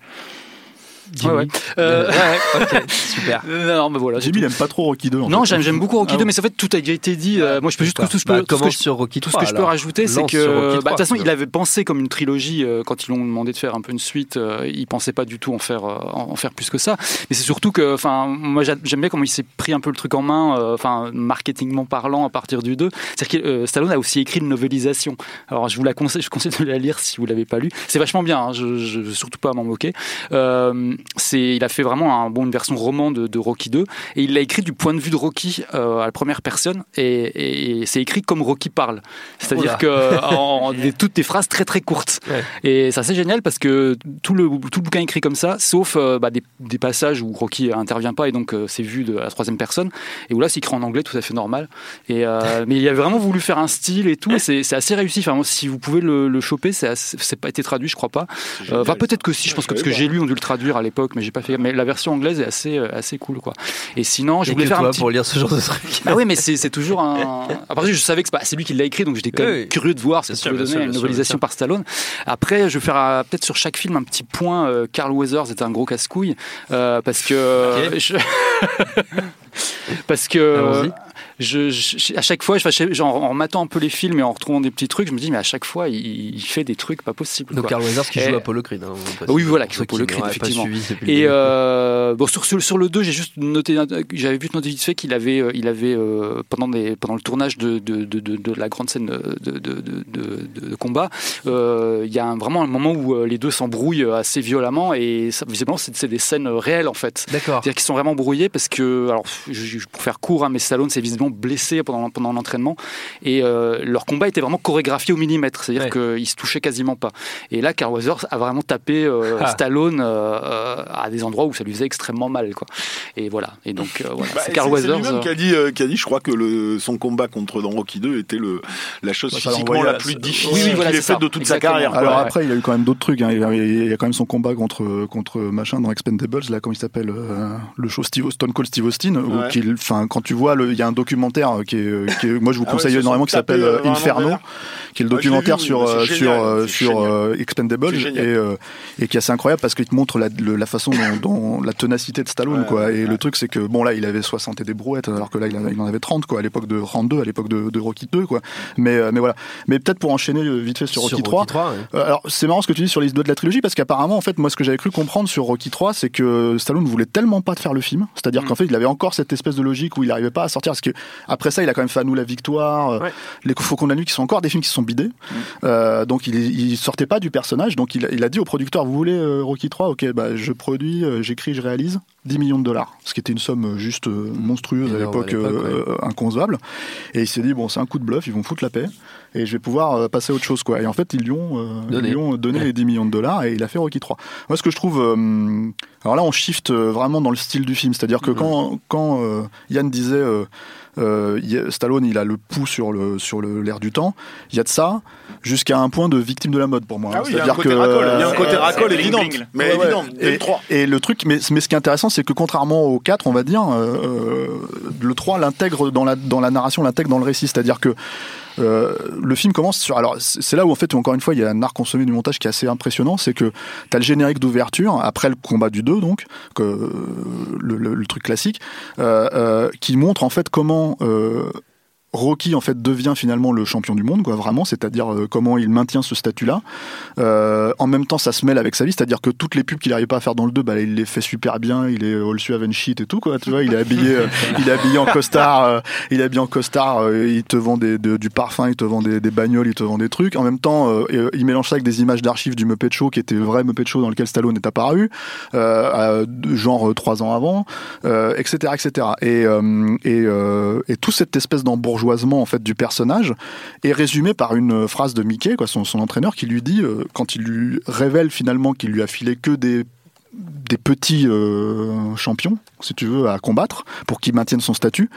Ouais, ouais. Euh... ouais, ok, super. Non, mais voilà. Jimmy, il aime pas trop Rocky deux. En non, fait. j'aime, j'aime beaucoup Rocky ah, deux, mais en fait, tout a été dit. Euh, moi, je peux juste tout, tout, bah, tout, tout, ce que je, sur Rocky tout trois, ce que je peux rajouter, c'est que, bah, de toute façon, il avait pensé comme une trilogie euh, quand ils l'ont demandé de faire un peu une suite. Euh, il pensait pas du tout en faire, euh, en faire plus que ça. Mais c'est surtout que, enfin, moi, j'aime bien comment il s'est pris un peu le truc en main, enfin, euh, marketingment parlant, à partir du deux. C'est-à-dire que euh, Stallone a aussi écrit une novélisation. Alors, je vous la conseille, je conseille de la lire si vous l'avez pas lu. C'est vachement bien. Hein, je, je veux surtout pas m'en moquer. Euh, c'est, il a fait vraiment un, bon, une version roman de, de Rocky deux, et il l'a écrit du point de vue de Rocky euh, à la première personne, et, et c'est écrit comme Rocky parle, c'est-à-dire que en, des, toutes des phrases très très courtes ouais. Et ça c'est génial parce que tout le, tout le bouquin est écrit comme ça, sauf euh, bah, des, des passages où Rocky intervient pas et donc euh, c'est vu de la troisième personne, et où là c'est écrit en anglais tout à fait normal, et, euh, mais il a vraiment voulu faire un style et tout, et c'est, c'est assez réussi. Enfin, moi, si vous pouvez le, le choper, c'est, assez, c'est pas été traduit je crois pas, euh, enfin peut-être que si, je pense que parce que j'ai lu on dû le traduire à l'époque, mais j'ai pas fait, mais la version anglaise est assez assez cool quoi. Et sinon je voulais faire un petit... pour lire ce genre de truc. Bah oui, mais c'est c'est toujours un. Après je savais que c'est, pas... c'est lui qui l'a écrit, donc j'étais quand même oui, curieux de voir ce que ça pouvait donner une novélisation par Stallone. Après je vais faire euh, peut-être sur chaque film un petit point. euh, Carl Weathers était un gros casse-couille euh, parce que okay. je... parce que Je, je, à chaque fois, je, genre, en remettant un peu les films et en retrouvant des petits trucs, je me dis, mais à chaque fois, il, il fait des trucs pas possibles. Donc, Carl Weathers qui et... joue Apollo Creed. Hein, oui, voilà, qui joue Apollo Creed, effectivement. Suivi, et euh, bon, sur, sur, sur le deux, j'ai juste noté, j'avais vu noter vite fait qu'il avait, il avait euh, pendant, des, pendant le tournage de, de, de, de, de la grande scène de, de, de, de, de combat, euh, il y a un, vraiment un moment où les deux s'embrouillent assez violemment, et ça, visiblement, c'est, c'est des scènes réelles, en fait. D'accord. C'est-à-dire qu'ils sont vraiment brouillés parce que, alors, je, pour faire court, hein, mais Stallone, c'est visiblement blessé pendant, pendant l'entraînement, et euh, leur combat était vraiment chorégraphié au millimètre, c'est-à-dire ouais. qu'ils se touchaient quasiment pas. Et là, Carl Weathers a vraiment tapé euh, ah. Stallone euh, à des endroits où ça lui faisait extrêmement mal, quoi. Et voilà. Et donc, euh, voilà. Bah, c'est Carl c'est, Weathers. C'est lui-même euh... qui a dit, euh, qui a dit, je crois que le, son combat contre dans Rocky deux était le, la chose bah, physiquement la plus difficile oui, oui, voilà, qu'il ait faite de toute Exactement. Sa carrière. Alors ouais. après, il y a eu quand même d'autres trucs. Hein. Il, y a, il y a quand même son combat contre contre machin dans Expendables, là, comment il s'appelle, euh, le show Steve, Stone Cold Steve Austin. Ouais. Où qu'il, enfin, quand tu vois, il y a un documentaire qui est, qui est moi je vous conseille ah ouais, énormément, qui s'appelle euh, Inferno, qui est le documentaire ah, vu, sur euh, sur euh, sur euh, Expendables, et euh, et qui est assez incroyable parce qu'il te montre la, le, la façon dont, dont la ténacité de Stallone, ouais, quoi. Ouais, et ouais. le truc c'est que bon là il avait soixante et des brouettes, alors que là il, a, il en avait trente, quoi, à l'époque de trente-deux, à l'époque de, de Rocky deux, quoi. Mais euh, mais voilà. Mais peut-être pour enchaîner vite fait sur Rocky sur trois. Rocky trois ouais. euh, alors c'est marrant ce que tu dis sur les deux de la trilogie, parce qu'apparemment en fait moi ce que j'avais cru comprendre sur Rocky trois, c'est que Stallone voulait tellement pas de faire le film, c'est-à-dire mmh. qu'en fait il avait encore cette espèce de logique où il n'arrivait pas à sortir, parce que après ça il a quand même fait À nous la victoire, ouais. les Faucons de la nuit, qui sont encore des films qui se sont bidés. Mmh. Euh, donc il, il sortait pas du personnage, donc il, il a dit au producteur, vous voulez euh, Rocky trois, ok, bah je produis, euh, j'écris, je réalise. dix millions de dollars, ce qui était une somme juste euh, monstrueuse à l'époque, à l'époque euh, ouais. inconcevable. Et il s'est dit, bon, c'est un coup de bluff, ils vont foutre la paix et je vais pouvoir euh, passer à autre chose, quoi. Et en fait, ils lui ont, euh, donné. Ils lui ont donné ouais. les dix millions de dollars et il a fait Rocky trois. Moi, ce que je trouve... Euh, alors là, on shift vraiment dans le style du film. C'est-à-dire que mmh. quand, quand euh, Yann disait... Euh, Euh, Stallone, il a le pouls sur le sur le l'air du temps. Il y a de ça jusqu'à un point de victime de la mode pour moi. Ah oui, c'est-à-dire il y a un côté que racole, il y a un côté racole évident, mais ouais, évident. Et, et le truc, mais mais ce qui est intéressant, c'est que contrairement au quatre, on va dire, euh, le trois l'intègre dans la dans la narration, l'intègre dans le récit. C'est-à-dire que Euh, le film commence sur... Alors, c'est là où, en fait, encore une fois, il y a un art consommé du montage qui est assez impressionnant. C'est que t'as le générique d'ouverture, après le combat du deux, donc, que, le, le, le truc classique, euh, euh, qui montre, en fait, comment... Euh, Rocky en fait devient finalement le champion du monde, quoi, vraiment, c'est-à-dire euh, comment il maintient ce statut-là. Euh, en même temps, ça se mêle avec sa vie, c'est-à-dire que toutes les pubs qu'il n'arrive pas à faire dans le deux, bah, il les fait super bien. Il est all suave and shit et tout, quoi. Tu vois, il est habillé, euh, il est habillé en costard, euh, il est habillé en costard. Euh, il te vend des, de, du parfum, il te vend des, des bagnoles, il te vend des trucs. En même temps, euh, il mélange ça avec des images d'archives du Muppet Show, qui était le vrai Muppet Show dans lequel Stallone est apparu, euh, genre trois ans avant, euh, et cetera, et cetera. Et, euh, et, euh, et toute cette espèce d'embourgeoisement en fait du personnage est résumé par une phrase de Mickey, quoi, son, son entraîneur, qui lui dit euh, quand il lui révèle finalement qu'il lui a filé que des des petits euh, champions, si tu veux, à combattre pour qu'il maintienne son statut.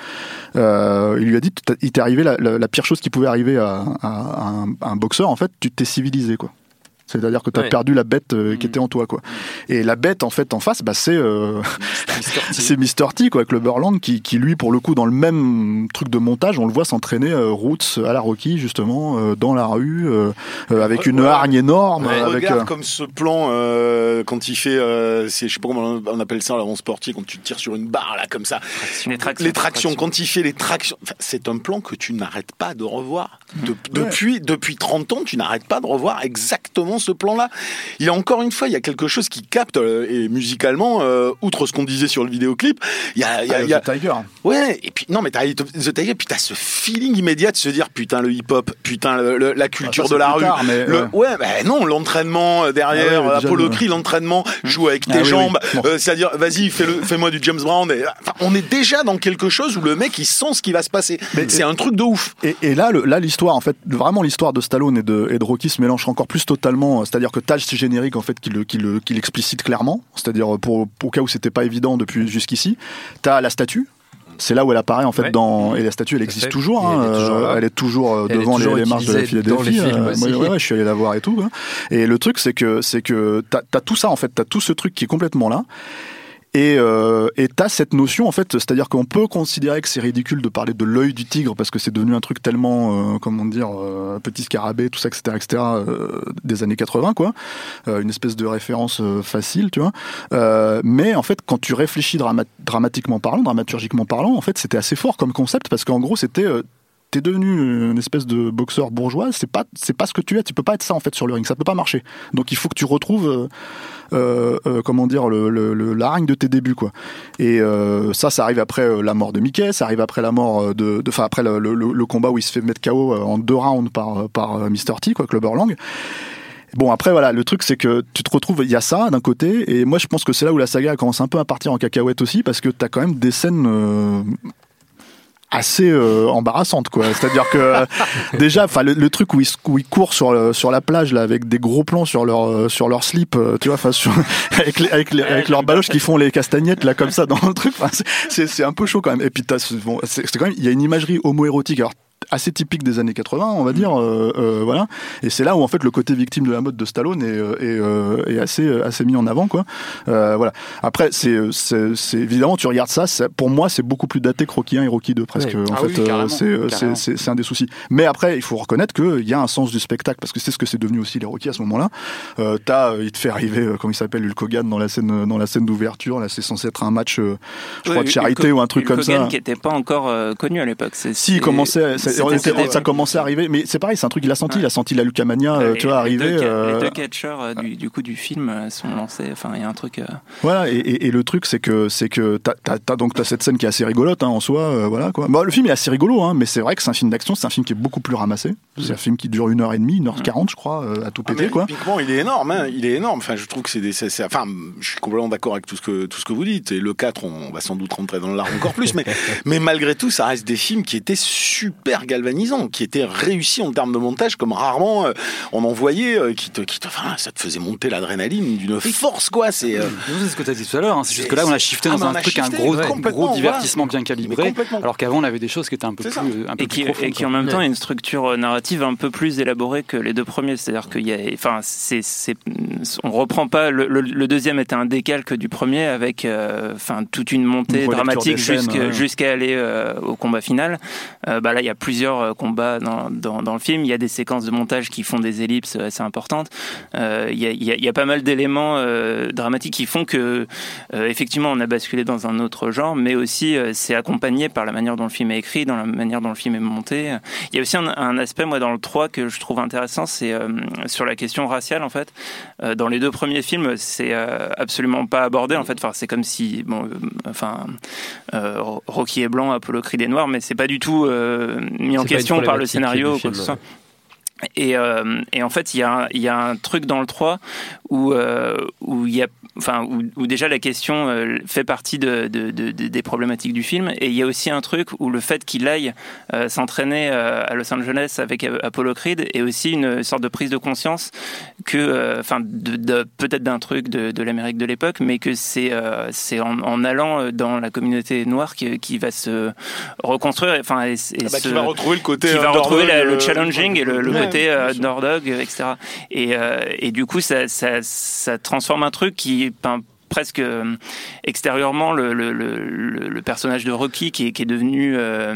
Euh, il lui a dit, il t'est arrivé la, la, la pire chose qui pouvait arriver à, à, à, un, à un boxeur, en fait, tu t'es civilisé, quoi. C'est-à-dire que tu as ouais. perdu la bête euh, qui était en toi, quoi. Et la bête, en fait, en face, bah, c'est euh, c'est Mister T, quoi, Clubberland, qui, qui, lui, pour le coup, dans le même truc de montage, on le voit s'entraîner euh, Roots à la Rocky, justement, euh, dans la rue, euh, euh, avec une ouais. hargne énorme. Ouais. Avec, regarde euh... comme ce plan, euh, quand il fait, euh, c'est, je sais pas comment on appelle ça, là, en sportif, quand tu tires sur une barre, là, comme ça. Les tractions. Les tractions, quand il fait les tractions. Enfin, c'est un plan que tu n'arrêtes pas de revoir. De, ouais. depuis, depuis trente ans, tu n'arrêtes pas de revoir exactement ce plan-là. Il y a encore une fois, il y a quelque chose qui capte, euh, et musicalement, euh, outre ce qu'on disait sur le vidéoclip, il y a, il y a, ah, il y a The Tiger. Ouais, et puis non, mais t'as The Tiger, puis t'as ce feeling immédiat de se dire putain le hip-hop, putain le, le, la culture ah, ça, de la rue, tard, mais le, ouais, ouais bah, non, l'entraînement derrière, ah ouais, Apollo Creed, l'entraînement, joue avec tes ah, jambes, oui, oui. Bon. Euh, c'est-à-dire vas-y, fais-le, fais-moi du James Brown. Et, enfin, on est déjà dans quelque chose où le mec il sent ce qui va se passer. Mais c'est et, un truc de ouf. Et, et là, le, là l'histoire en fait, vraiment l'histoire de Stallone et de, et de Rocky se mélange encore plus totalement. C'est-à-dire que t'as ce générique en fait qui le, qui le, qui l'explicite clairement. C'est-à-dire pour au cas où c'était pas évident depuis jusqu'ici, t'as la statue. C'est là où elle apparaît en fait ouais. dans et la statue elle existe toujours, hein, elle est toujours, euh, elle est toujours euh, elle devant est toujours les, les marches de la Philadelphie. Euh, moi, ouais, ouais, je suis allé la voir et tout. Hein. Et le truc c'est que c'est que t'as, t'as tout ça en fait, t'as tout ce truc qui est complètement là. Et euh, et t'as cette notion en fait, c'est-à-dire qu'on peut considérer que c'est ridicule de parler de l'œil du tigre parce que c'est devenu un truc tellement, euh, comment dire, euh, petit scarabée, tout ça, et cetera, et cetera, euh, des années quatre-vingts, quoi, euh, une espèce de référence euh, facile, tu vois. Euh, mais en fait, quand tu réfléchis drama- dramatiquement parlant, dramaturgiquement parlant, en fait, c'était assez fort comme concept parce qu'en gros, c'était euh, t'es devenu une espèce de boxeur bourgeois, c'est pas c'est pas ce que tu es, tu peux pas être ça en fait sur le ring, ça peut pas marcher. Donc il faut que tu retrouves euh, euh, euh, comment dire le, le, le la hargne de tes débuts, quoi. Et euh, ça ça arrive après euh, la mort de Mickey, ça arrive après la mort de enfin après le, le, le combat où il se fait mettre K O en deux rounds par par euh, Mister T, quoi, Clubberland. Bon, après, voilà, le truc, c'est que tu te retrouves, il y a ça, d'un côté, et moi, je pense que c'est là où la saga commence un peu à partir en cacahuète aussi, parce que t'as quand même des scènes euh, assez euh, embarrassante, quoi. C'est-à-dire que euh, déjà, enfin le, le truc où ils, où ils courent sur le, sur la plage là avec des gros plans sur leur euh, sur leur slip, euh, tu vois, enfin avec les, avec, les, avec leurs baloches qui font les castagnettes là comme ça dans le truc. C'est, c'est c'est un peu chaud quand même. Et puis t'as, bon, c'est, c'est quand même, il y a une imagerie homo-érotique. Alors assez typique des années quatre-vingts, on va dire, euh, euh, voilà. Et c'est là où en fait le côté victime de la mode de Stallone est, est, euh, est assez assez mis en avant, quoi. Euh, voilà. Après, c'est, c'est c'est évidemment tu regardes ça, c'est, pour moi c'est beaucoup plus daté que Rocky un et Rocky deux presque. Ouais. En ah fait, oui, euh, c'est, c'est c'est c'est un des soucis. Mais après, il faut reconnaître que il y a un sens du spectacle parce que c'est ce que c'est devenu aussi les Rocky à ce moment-là. Euh, t'as, il te fait arriver, euh, comment il s'appelle, Hulk Hogan dans la scène dans la scène d'ouverture. Là, c'est censé être un match, euh, je crois, ouais, de charité Hulk, ou un truc Hulk comme Hogan ça. Qui n'était pas encore euh, connu à l'époque. C'est, si, il commençait. était, ça commençait à arriver, mais c'est pareil, c'est un truc qu'il a senti, ouais. il a senti la Lucamania, euh, tu vois, arriver. Les deux, euh... les deux catcheurs du, du coup du film sont lancés. Enfin, il y a un truc. Euh... Voilà, et, et, et le truc, c'est que c'est que t'as, t'as, t'as donc t'as cette scène qui est assez rigolote hein, en soi, euh, voilà quoi. Bon, le film est assez rigolo, hein, mais c'est vrai que c'est un film d'action, c'est un film qui est beaucoup plus ramassé. C'est un film qui dure une heure et demie, une heure quarante, je crois, euh, à tout péter, ah, quoi. Typiquement, il est énorme, hein, il est énorme. Enfin, je trouve que c'est des, c'est, c'est, enfin, je suis complètement d'accord avec tout ce que tout ce que vous dites. Et le quatre, on, on va sans doute rentrer dans l'art encore plus, mais mais malgré tout, ça reste des films qui étaient super galvanisants, qui étaient réussis en termes de montage, comme rarement euh, on en voyait, euh, qui te, qui te, enfin, ça te faisait monter l'adrénaline d'une force, quoi. C'est, euh... c'est ce que tu as dit tout à l'heure. Hein. C'est juste que là, on a shifté ah, dans un truc, shifté, un gros, ouais, gros divertissement voilà. bien calibré, alors qu'avant, on avait des choses qui étaient un peu c'est plus, un peu et plus qui, profondes. Et qui en même temps, a une structure narrative un peu plus élaborée que les deux premiers. C'est-à-dire qu'il y a, enfin, c'est, c'est, on reprend pas. Le, le, le deuxième était un décalque du premier avec, euh, enfin, toute une montée une dramatique jusqu'à, ouais. jusqu'à aller euh, au combat final. Euh, bah là, il y a plusieurs combats dans, dans, dans le film. Il y a des séquences de montage qui font des ellipses assez importantes. Euh, il, y a, il, y a, il y a pas mal d'éléments euh, dramatiques qui font que, euh, effectivement, on a basculé dans un autre genre, mais aussi euh, c'est accompagné par la manière dont le film est écrit, dans la manière dont le film est monté. Il y a aussi un, un aspect, moi, dans le trois que je trouve intéressant, c'est euh, sur la question raciale, en fait. Euh, dans les deux premiers films, c'est euh, absolument pas abordé, en fait. Enfin, c'est comme si, bon, euh, enfin, euh, Rocky est blanc, Apollo Creed est noir, mais c'est pas du tout euh, mis en c'est question par le scénario ou quoi que ce soit. Et, euh, et en fait, il y a, il y a un truc dans le trois où, euh, où, il y a, enfin, où, où déjà la question euh, fait partie de, de, de, de, des problématiques du film. Et il y a aussi un truc où le fait qu'il aille euh, s'entraîner euh, à Los Angeles avec Apollo Creed est aussi une sorte de prise de conscience que, enfin, euh, de, de, peut-être d'un truc de, de l'Amérique de l'époque, mais que c'est, euh, c'est en, en allant dans la communauté noire qui, qui va se reconstruire. Enfin, et, et ah bah, se, qui va retrouver le côté, qui va retrouver la, le challenging et le, le ouais. côté Euh, Nordog, et cetera. Et, euh, et du coup, ça, ça, ça transforme un truc qui est ben, presque euh, extérieurement le, le, le, le personnage de Rocky qui est, qui est devenu... Euh,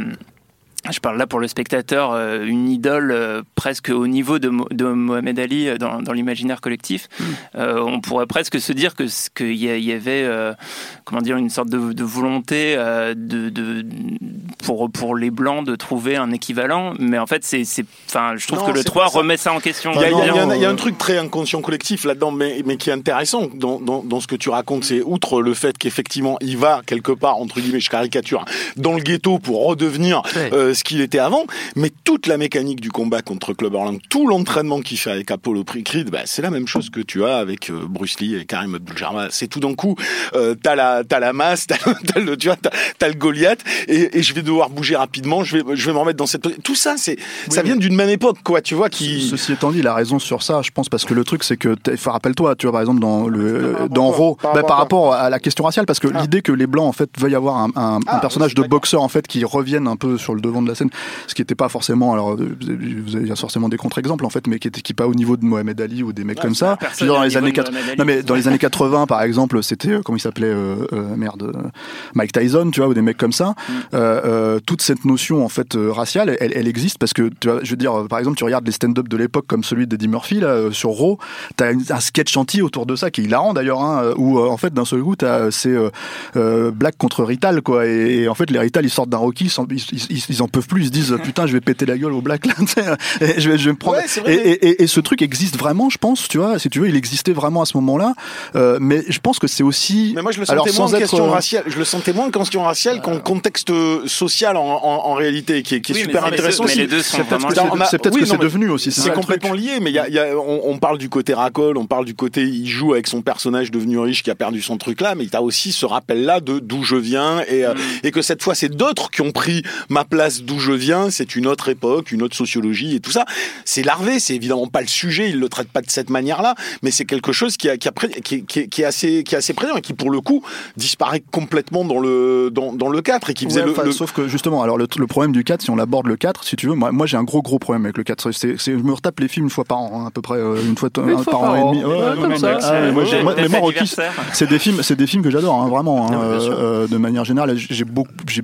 je parle là pour le spectateur, euh, une idole euh, presque au niveau de, Mo- de Mohamed Ali euh, dans, dans l'imaginaire collectif. Mmh. Euh, on pourrait presque se dire que qu'il y, y avait, euh, comment dire, une sorte de, de volonté euh, de, de pour pour les blancs de trouver un équivalent. Mais en fait, c'est, c'est, enfin, je trouve non, que le trois remet ça en question. Il y a, il y a, il y a, un, il y a un truc très inconscient collectif là-dedans, mais mais qui est intéressant dans dans, dans ce que tu racontes. C'est outre le fait qu'effectivement, il va quelque part entre guillemets, je caricature, dans le ghetto pour redevenir. Ouais. Euh, ce qu'il était avant, mais toute la mécanique du combat contre Clubber Lang, tout l'entraînement qu'il fait avec Apollo Creed, bah, c'est la même chose que tu as avec euh, Bruce Lee et Karim Abdul-Jabbar. C'est tout d'un coup, euh, t'as la, t'as la masse, t'as, t'as le, tu vois, t'as, t'as le Goliath, et, et je vais devoir bouger rapidement, je vais, je vais me remettre dans cette, tout ça, c'est, oui, ça vient d'une même époque, quoi, tu vois, qui. Ceci étant dit, il a raison sur ça, je pense, parce que le truc, c'est que, rappelle-toi, tu vois, par exemple, dans le, par dans Raw, par, bah, par rapport à la question raciale, parce que ah. l'idée que les blancs, en fait, veuillent avoir un, un, ah, un personnage de boxeur, en fait, qui revienne un peu sur le devant de la scène, ce qui était pas forcément, alors vous avez forcément des contre-exemples en fait, mais qui était qui pas au niveau de Mohamed Ali ou des mecs ouais, comme ça. Dans les années quatre... non mais dans les années quatre-vingts par exemple, c'était euh, comment il s'appelait euh, euh, merde euh, Mike Tyson, tu vois, ou des mecs comme ça. Mm. Euh, euh, toute cette notion en fait euh, raciale, elle, elle existe parce que tu vois, je veux dire, euh, par exemple, tu regardes les stand-up de l'époque comme celui d'Eddie Murphy là euh, sur Raw, t'as une, un sketch anti autour de ça qui est hilarant d'ailleurs, hein, où euh, en fait d'un seul coup t'as c'est euh, euh, Black contre Rital quoi, et, et en fait les Rital ils sortent d'un Rocky, ils, ils, ils, ils en peuvent plus, ils se disent putain je vais péter la gueule au Black là, et je vais, je vais me prendre. Ouais, vrai, et, et, et ce truc existe vraiment, je pense, tu vois, si tu veux, il existait vraiment à ce moment-là. Euh, mais je pense que c'est aussi. Mais moi, je le sentais alors, moins en être... question raciale. Je le sentais moins en question raciale qu'en contexte social en, en, en réalité, qui est, qui est oui, super intéressant. Mais les deux sont c'est peut-être que c'est, c'est, peut-être oui, que non, c'est devenu aussi. C'est, c'est complètement truc. lié, mais il y a, y a, on, on parle du côté racole, on parle du côté, il joue avec son personnage devenu riche qui a perdu son truc là, mais t'as aussi ce rappel-là de d'où je viens et, mm. et que cette fois, c'est d'autres qui ont pris ma place d'où je viens. C'est une autre époque, une autre sociologie et tout ça. C'est larvé, c'est évidemment pas le sujet, il le traite pas de cette manière-là, mais c'est quelque chose qui, a, qui, a, qui, qui, qui est assez, qui est assez présent et qui pour le coup disparaît complètement dans le dans, dans le quatre et qui faisait ouais, le, le. Sauf que justement, alors le, le problème du quatre, si on aborde le quatre, si tu veux, moi, moi j'ai un gros gros problème avec le quatre. C'est, c'est, je me retape les films une fois par an, hein, à peu près euh, une fois, une un, fois par, par an, an et demi. Ouais, ouais, comme ça. Ah, ouais, moi, j'ai, moi, mais moi, Rocky, c'est des films, c'est des films que j'adore, hein, vraiment, hein, euh, euh, de manière générale. J'ai beaucoup, j'ai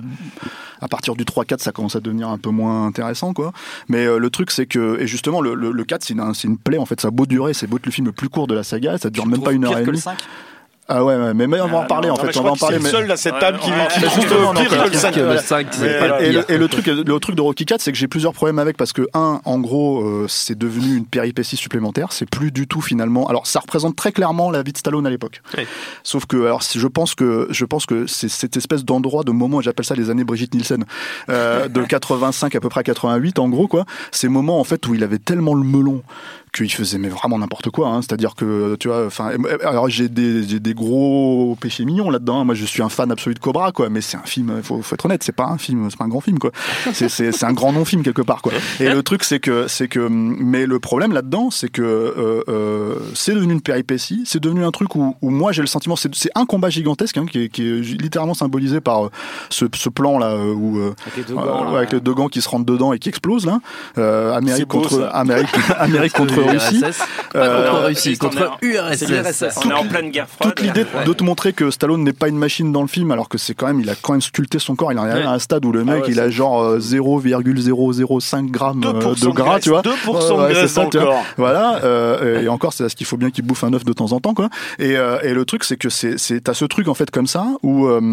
à partir du trois quatre, ça commence à devenir un peu moins intéressant, quoi. Mais euh, le truc, c'est que, et justement, le, le, le quatre, c'est une, c'est une plaie, en fait, ça a beau durer, c'est beau être le film le plus court de la saga, ça dure tu même pas une heure et demie. Ah ouais, ouais, mais, mais on va en parler, non, en fait, on va en parler. C'est le seul à cette table qui trouve pire que le cinq. Et le truc, le truc de Rocky quatre, c'est que j'ai plusieurs problèmes avec, parce que un, en gros, euh, c'est devenu une péripétie supplémentaire. C'est plus du tout finalement. Alors, ça représente très clairement la vie de Stallone à l'époque. Oui. Sauf que, alors, je pense que, je pense que c'est cette espèce d'endroit, de moment, j'appelle ça les années Brigitte Nielsen, euh, de quatre-vingt-cinq à peu près à quatre-vingt-huit, en gros, quoi. Ces moments, en fait, où il avait tellement le melon qu'il faisait mais vraiment n'importe quoi, hein. C'est-à-dire que tu vois, enfin, alors j'ai des, j'ai des gros péchés mignons là-dedans, hein. Moi je suis un fan absolu de Cobra, quoi, mais c'est un film, faut, faut être honnête, c'est pas un film, c'est pas un grand film, quoi. C'est, c'est, c'est un grand non-film quelque part, quoi. Et le truc c'est que, c'est que, mais le problème là-dedans, c'est que euh, euh, c'est devenu une péripétie, c'est devenu un truc où, où moi j'ai le sentiment, c'est, c'est un combat gigantesque, hein, qui, est, qui est littéralement symbolisé par ce, ce plan là où euh, avec les deux gants, euh, là, avec les deux gants qui se rentrent dedans et qui explosent là, euh, Amérique beau, contre Amérique, Amérique contre Russie, euh, contre Russie, contre U R S S. On est en pleine guerre froide. Toute l'idée ouais. de te montrer que Stallone n'est pas une machine dans le film, alors que c'est quand même, il a quand même sculpté son corps. Il en est arrivé à un stade où le mec, ah ouais, il a genre zéro virgule zéro zéro cinq grammes de gras, tu vois. deux pour cent de graisse dans le corps. Voilà. Euh, et encore, c'est parce qu'il faut bien qu'il bouffe un œuf de temps en temps, quoi. Et, euh, et le truc, c'est que c'est, c'est, t'as ce truc en fait comme ça où, euh,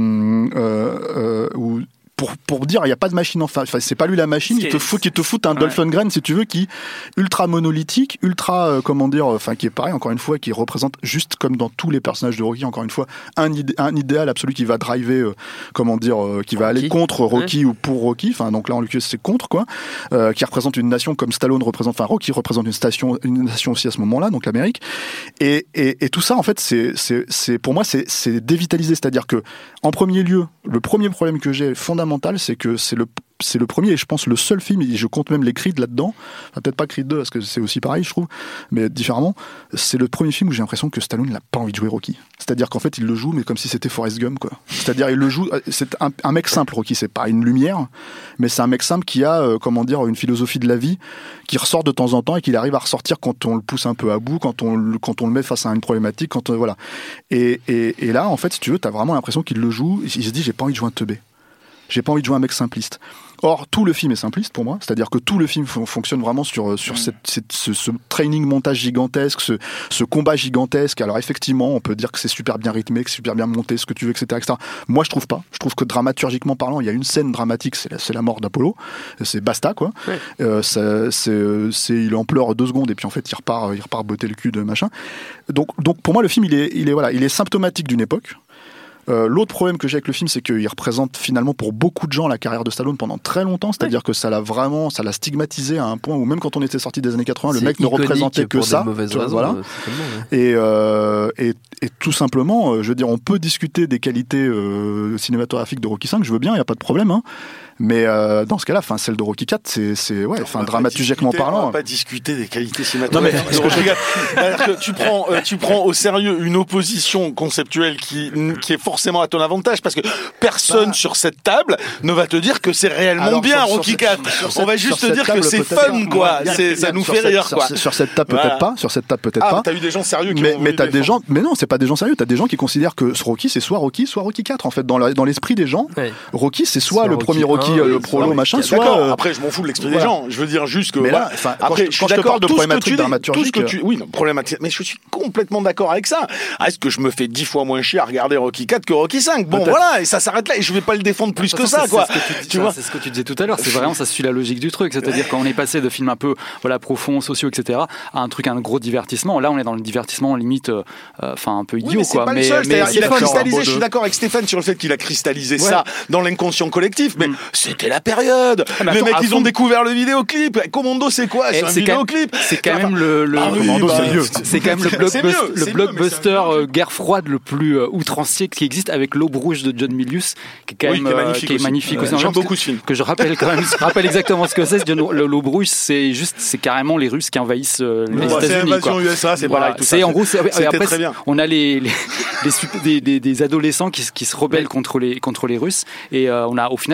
euh, où Pour, pour dire il n'y a pas de machine, enfin, enfin c'est pas lui la machine, il te fout, il te fout un ouais. Dolph Lundgren si tu veux, qui ultra monolithique, ultra euh, comment dire, enfin qui est pareil encore une fois, qui représente juste comme dans tous les personnages de Rocky encore une fois un, idé, un idéal absolu qui va driver, euh, comment dire, euh, qui va Rocky. aller contre Rocky ouais. ou pour Rocky, enfin donc là en l'occurrence c'est contre quoi, euh, qui représente une nation comme Stallone représente, enfin Rocky représente une station, une nation aussi à ce moment-là, donc l'Amérique, et, et, et tout ça en fait c'est, c'est, c'est pour moi c'est, c'est dévitalisé, c'est-à-dire que en premier lieu le premier problème que j'ai fondamental, c'est que c'est le c'est le premier et je pense le seul film, et je compte même les Creed là-dedans, enfin, peut-être pas Creed deux parce que c'est aussi pareil je trouve, mais différemment, c'est le premier film où j'ai l'impression que Stallone n'a pas envie de jouer Rocky, c'est-à-dire qu'en fait il le joue mais comme si c'était Forrest Gump, quoi. C'est-à-dire il le joue, c'est un, un mec simple Rocky, c'est pas une lumière, mais c'est un mec simple qui a euh, comment dire une philosophie de la vie qui ressort de temps en temps et qu'il arrive à ressortir quand on le pousse un peu à bout, quand on, quand on le met face à une problématique, quand euh, voilà. Et, et, et là en fait si tu veux t'as vraiment l'impression qu'il le joue, il se dit j'ai pas envie de jouer un teubé. J'ai pas envie de jouer un mec simpliste. Or, tout le film est simpliste pour moi, c'est-à-dire que tout le film f- fonctionne vraiment sur, sur mmh. cette, cette, ce, ce training montage gigantesque, ce, ce combat gigantesque. Alors effectivement, on peut dire que c'est super bien rythmé, que c'est super bien monté, ce que tu veux, et cetera, et cetera. Moi, je trouve pas. Je trouve que dramaturgiquement parlant, il y a une scène dramatique, c'est la, c'est la mort d'Apollo, c'est basta quoi. Ouais. Euh, ça, c'est, c'est, il en pleure deux secondes et puis en fait, il repart, il repart botter le cul de machin. Donc, donc pour moi, le film, il est, il est voilà, il est symptomatique d'une époque. Euh, l'autre problème que j'ai avec le film, c'est qu'il représente finalement pour beaucoup de gens la carrière de Stallone pendant très longtemps, c'est-à-dire ouais. que ça l'a vraiment, ça l'a stigmatisé à un point où même quand on était sorti des années quatre-vingts, c'est le mec ne représentait que ça. Tu vois, voilà. Ouais. Et, euh, et, et tout simplement, je veux dire, on peut discuter des qualités euh, cinématographiques de Rocky cinq, je veux bien, il n'y a pas de problème, hein. Mais euh, dans ce cas-là, enfin celle de Rocky quatre, c'est c'est ouais, enfin dramaturgiquement parlant. On va pas discuter des qualités cinématographiques. Non mais ce que je regarde, c'est-à-dire que tu prends euh, tu prends au sérieux une opposition conceptuelle qui qui est forcément à ton avantage parce que personne bah, sur cette table ne va te dire que c'est réellement alors, bien sur, Rocky quatre. Sur, sur on va juste te dire que c'est fun quoi, c'est ça nous fait rire quoi. Sur cette table peut-être pas, sur cette table peut-être pas. T'as eu des gens sérieux qui mais mais t'as des gens, mais non, c'est pas des gens sérieux, t'as des gens qui considèrent que Rocky c'est soit Rocky, soit Rocky quatre en fait dans dans l'esprit des gens. Rocky c'est soit le premier Rocky, le prolo machin. Soit, d'accord. Euh, après, je m'en fous de l'esprit voilà. des gens. Je veux dire juste que. Mais là, voilà. Après, quand je, quand je te parle de problématique dramaturgique, tu, oui, non, problématique. Mais je suis complètement d'accord avec ça. Est-ce que je me fais dix fois moins chier à regarder Rocky quatre que Rocky cinq? Bon, peut-être. Voilà, et ça s'arrête là. Et je vais pas le défendre plus que ça, quoi. Tu vois, c'est ce que tu disais tout à l'heure. C'est vraiment, ça suit la logique du truc. C'est-à-dire quand on est passé de films un peu, voilà, profonds, sociaux, et cetera, à un truc, un gros divertissement. Là, on est dans le divertissement limite, enfin, un peu idiot, quoi. Mais il a cristallisé. Je suis d'accord avec Stéphane sur le fait qu'il a cristallisé ça dans l'inconscient collectif. Mais c'était la période. Les mecs, ils ont découvert le vidéoclip. Commando, c'est quoi? C'est un vidéoclip. C'est quand même le, le, ah oui, Commando, bah, c'est mieux. C'est quand même le, blockbuster, mieux, le blockbuster mieux, guerre froide le plus euh, outrancier qui existe avec L'Aube rouge de John Milius, qui est quand oui, même, qui est magnifique qui est aussi. magnifique euh, aussi. J'aime beaucoup ce film. Que je rappelle quand même, je rappelle exactement ce que c'est. L'Aube rouge, c'est juste, c'est carrément les Russes qui envahissent euh, les ouais, États-Unis. C'est invasion U S A, c'est voilà, pareil. Tout c'est ça, en gros, c'est, c'était après, très bien. On a les, les, les des, des, des adolescents qui, qui se rebellent contre les contre les Russes et euh, on a au final ça retombe une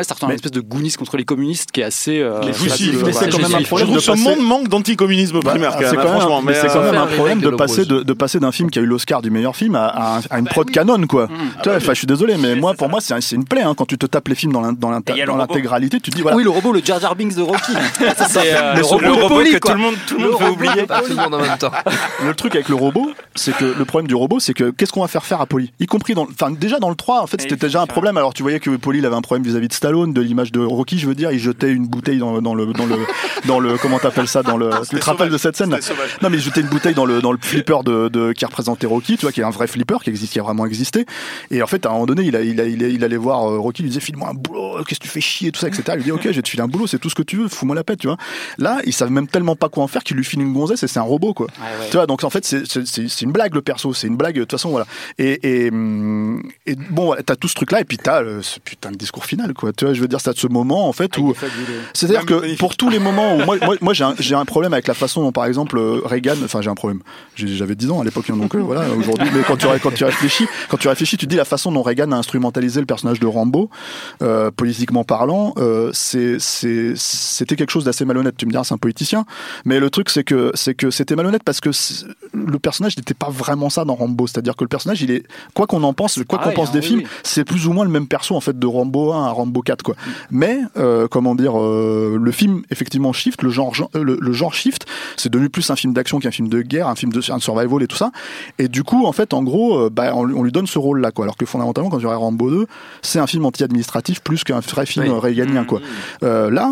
espèce de Goonies contre les communistes qui est assez. Euh, les facile, mais c'est quand même un problème. Je trouve ce monde manque d'anticommunisme primaire. Bah, c'est quand même, mais c'est quand même un problème de passer de, de passer d'un film qui a eu l'Oscar du meilleur film à, à, à une prod bah, canon, quoi. Mmh. Tu vois, enfin, je suis désolé, mais moi, pour moi, c'est, c'est une plaie, hein, quand tu te tapes les films dans, dans, dans l'intégralité, tu te dis voilà. Oui, le robot, le Jar Jar Binks de Rocky. C'est euh, le, le robot, robot poli, que quoi. tout le monde, tout le monde veut oublier. Tout le monde en même temps. Le truc avec le robot, c'est que le problème du robot, c'est que qu'est-ce qu'on va faire faire à Paulie, y compris dans, enfin déjà dans le trois, en fait, c'était déjà un problème. Alors tu voyais que Paulie avait un problème vis-à-vis de Stallone, de l'image de Rocky, je veux dire, il jetait une bouteille dans, dans le, dans le, dans le, comment t'appelles ça, dans le, tu te rappelles de cette scène là? Non mais il jetait une bouteille dans le, dans le flipper de, de qui représentait Rocky, tu vois, qui est un vrai flipper qui existe, qui a vraiment existé. Et en fait, à un moment donné, il a, il a, il, a, il allait voir Rocky, il lui disait file-moi un boulot, qu'est-ce que tu fais chier, tout ça, et cetera. Il lui dit ok, je vais te filer un boulot, c'est tout ce que tu veux, fous-moi la pète, tu vois. Là, ils savent même tellement pas quoi en faire qu'il lui file une gonzesse et c'est un robot, quoi. Ouais, ouais. Tu vois, donc en fait, c'est, c'est, c'est une blague le perso, c'est une blague de toute façon, voilà. Et, et, et bon, t'as tout ce truc-là et puis t'as le, ce putain de discours final, quoi. Tu vois, je veux dire, c'est de ce moment en fait où, c'est-à-dire que pour tous les moments où moi, moi, moi j'ai, un, j'ai un problème avec la façon dont, par exemple, Reagan, enfin j'ai un problème. J'ai, j'avais dix ans à l'époque, donc euh, voilà, aujourd'hui. Mais quand tu quand tu réfléchis, quand tu réfléchis, tu te dis la façon dont Reagan a instrumentalisé le personnage de Rambo, euh, politiquement parlant, euh, c'est, c'est, c'était quelque chose d'assez malhonnête. Tu me diras, c'est un politicien, mais le truc c'est que c'est que c'était malhonnête parce que le personnage n'était pas vraiment ça dans Rambo. C'est-à-dire que le personnage, il est, quoi qu'on en pense, quoi ah qu'on ouais, pense hein, des oui, films, oui. c'est plus ou moins le même perso en fait de Rambo un à Rambo quatre, quoi. Mais euh, comment dire, euh, le film effectivement shift, le genre le, le genre shift, c'est devenu plus un film d'action qu'un film de guerre, un film de un survival et tout ça. Et du coup, en fait, en gros, euh, bah, on, on lui donne ce rôle-là, quoi. Alors que fondamentalement, quand tu regardes Rambo deux, c'est un film anti-administratif plus qu'un vrai film oui. réganien, quoi. Euh, là.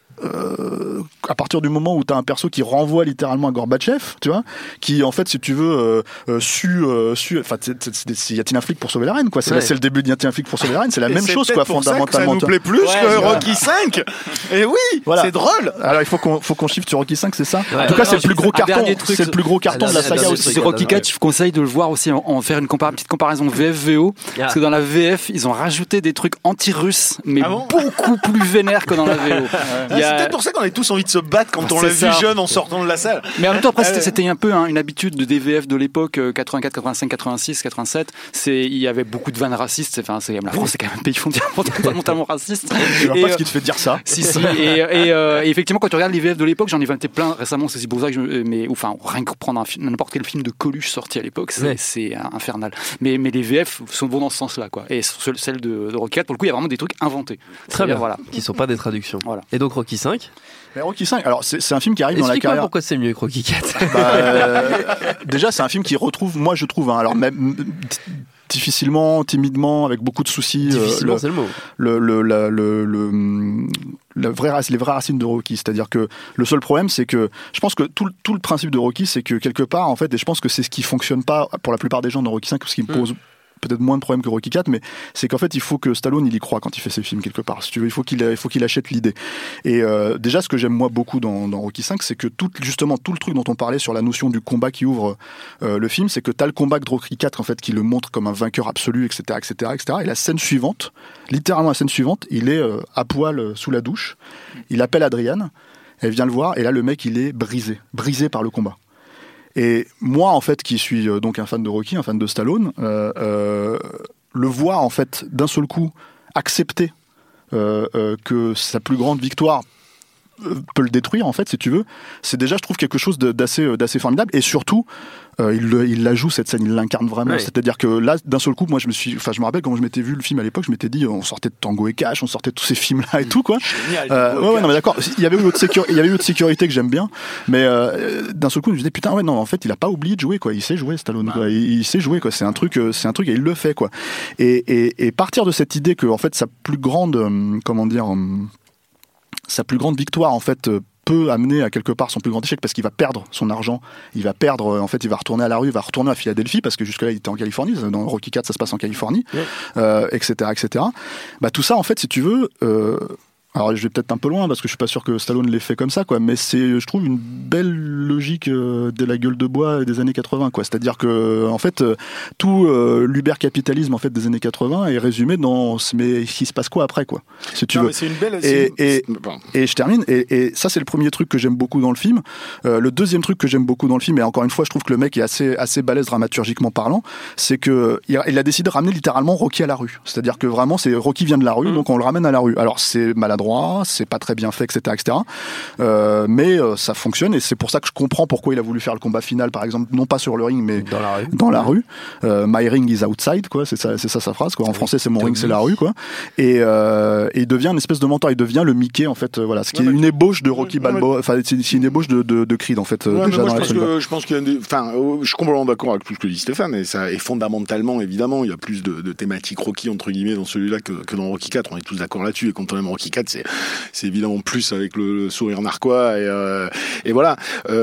Euh, à partir du moment où t'as un perso qui renvoie littéralement à Gorbatchev, tu vois, qui en fait, si tu veux, euh, euh, su, euh, su, enfin, y a-t-il un flic pour sauver la reine, quoi. C'est, ouais. c'est le début de y a-t-il un flic pour sauver la reine, c'est la et même c'est chose, quoi, pour fondamentalement. Ça, que ça nous plaît plus ouais, que voilà. Rocky cinq. Et oui, voilà. C'est drôle. Alors il faut qu'on, faut qu'on shift sur Rocky cinq, c'est ça. Ouais, en tout cas, c'est le plus gros carton, c'est le plus gros carton de la saga aussi. Sur Rocky quatre, je vous conseille de le voir aussi, en faire une petite comparaison V F V O, parce que dans la V F, ils ont rajouté des trucs anti-russes, mais beaucoup plus vénères que dans la V O. C'est peut-être pour ça qu'on est tous envie de se battre quand on l'a vu jeune en sortant de la salle. Mais en même temps, après, c'était, c'était un peu hein, une habitude de D V F de l'époque, quatre-vingt-quatre, quatre-vingt-cinq, quatre-vingt-six, quatre-vingt-sept. C'est, il y avait beaucoup de vannes racistes. Enfin, c'est, la France, c'est quand même un pays fondamentalement raciste. Je vois pas ce qui te fait dire ça. Si, si. Et, et, euh, et effectivement, quand tu regardes les V F de l'époque, j'en ai vanté plein récemment. C'est pour ça que je, mais, enfin, rien que prendre un film, n'importe quel film de Coluche sorti à l'époque, c'est, ouais. c'est infernal. Mais, mais les V F sont bons dans ce sens-là, quoi. Et celle de, de Rocky quatre, pour le coup, il y a vraiment des trucs inventés. Très bien. Voilà. Qui sont pas des traductions. Voilà. Et donc Rocky cinq. Mais Rocky cinq, alors c'est, c'est un film qui arrive Explique dans la carrière. Pourquoi c'est mieux que Rocky quatre? Bah, euh, déjà, c'est un film qui retrouve, moi je trouve, hein, alors même difficilement, timidement, avec beaucoup de soucis. Difficilement, euh, le, c'est le mot. Le, le, le, le, le, le vrai, les vraies racines de Rocky, c'est-à-dire que le seul problème, c'est que je pense que tout, tout le principe de Rocky, c'est que quelque part, en fait, et je pense que c'est ce qui fonctionne pas pour la plupart des gens dans Rocky cinq, parce qu'il me pose mmh. peut-être moins de problèmes que Rocky quatre, mais c'est qu'en fait il faut que Stallone il y croit quand il fait ses films quelque part. Si tu veux, il faut qu'il, il faut qu'il achète l'idée. Et euh, déjà, ce que j'aime moi beaucoup dans, dans Rocky cinq, c'est que tout, justement tout le truc dont on parlait sur la notion du combat qui ouvre euh, le film, c'est que t'as le combat de Rocky quatre en fait qui le montre comme un vainqueur absolu, et cetera, et cetera, et cetera. Et la scène suivante, littéralement la scène suivante, il est euh, à poil euh, sous la douche, il appelle Adrienne, elle vient le voir, et là le mec il est brisé, brisé par le combat. Et moi, en fait, qui suis euh, donc un fan de Rocky, un fan de Stallone, euh, euh, le voir, en fait, d'un seul coup, accepter euh, euh, que sa plus grande victoire peut le détruire, en fait, si tu veux, c'est déjà, je trouve, quelque chose de, d'assez, d'assez formidable. Et surtout, euh, il, il la joue, cette scène, il l'incarne vraiment. Ouais. C'est-à-dire que là, d'un seul coup, moi, je me suis, enfin, je me rappelle quand je m'étais vu le film à l'époque, je m'étais dit, on sortait de Tango et Cash, on sortait de tous ces films-là et tout, quoi. Génial. Euh, ouais, ouais, non, mais d'accord. Il y avait eu autre sécurité, il y avait eu autre sécurité que j'aime bien, mais euh, d'un seul coup, je me disais, putain, ouais, non, en fait, il a pas oublié de jouer, quoi. Il sait jouer, Stallone, quoi. Il, il sait jouer, quoi. C'est un truc, c'est un truc, et il le fait, quoi. Et, et, et partir de cette idée que, en fait, sa plus grande, euh, comment dire, euh, sa plus grande victoire, en fait, euh, peut amener à quelque part son plus grand échec parce qu'il va perdre son argent, il va perdre, en fait il va retourner à la rue, il va retourner à Philadelphie parce que jusque-là il était en Californie, dans Rocky quatre ça se passe en Californie, ouais. euh, etc, etc. Bah tout ça en fait si tu veux, euh, alors je vais peut-être un peu loin parce que je suis pas sûr que Stallone l'ait fait comme ça, quoi, mais c'est, je trouve, une belle logique euh, de la gueule de bois des années quatre-vingts, quoi. C'est-à-dire que, en fait, euh, tout euh, l'uber-capitalisme en fait des années quatre-vingts est résumé dans mais il se passe quoi après, quoi, si tu non, veux. Mais c'est une belle. Et, une... et, et je termine. Et, et ça, c'est le premier truc que j'aime beaucoup dans le film. Euh, le deuxième truc que j'aime beaucoup dans le film, et encore une fois, je trouve que le mec est assez assez balèze dramaturgiquement parlant, c'est que il a, il a décidé de ramener littéralement Rocky à la rue. C'est-à-dire que vraiment, c'est Rocky vient de la rue, mmh. donc on le ramène à la rue. Alors c'est maladroit, c'est pas très bien fait, et cetera, et cetera. Euh, mais euh, ça fonctionne, et c'est pour ça que je comprends pourquoi il a voulu faire le combat final, par exemple, non pas sur le ring, mais dans la rue. Dans la rue. Euh, My ring is outside, quoi. C'est ça, c'est ça sa phrase, quoi. En français, c'est mon ring, c'est la rue, quoi. Et, euh, et il devient une espèce de mentor, il devient le Mickey, en fait. Euh, voilà, ce qui ouais, est une ébauche de Rocky ouais, Balboa, enfin, c'est, c'est une ébauche de, de, de Creed, en fait. Ouais, déjà moi, dans je, la pense que, je pense qu'il y a des, enfin, je suis complètement d'accord avec tout ce que dit Stéphane, et ça est fondamentalement, évidemment, il y a plus de, de thématiques Rocky entre guillemets dans celui-là que, que dans Rocky quatre. On est tous d'accord là-dessus. Et quand on aime Rocky quatre, c'est, c'est évidemment plus avec le, le sourire narquois. Et, euh, et voilà.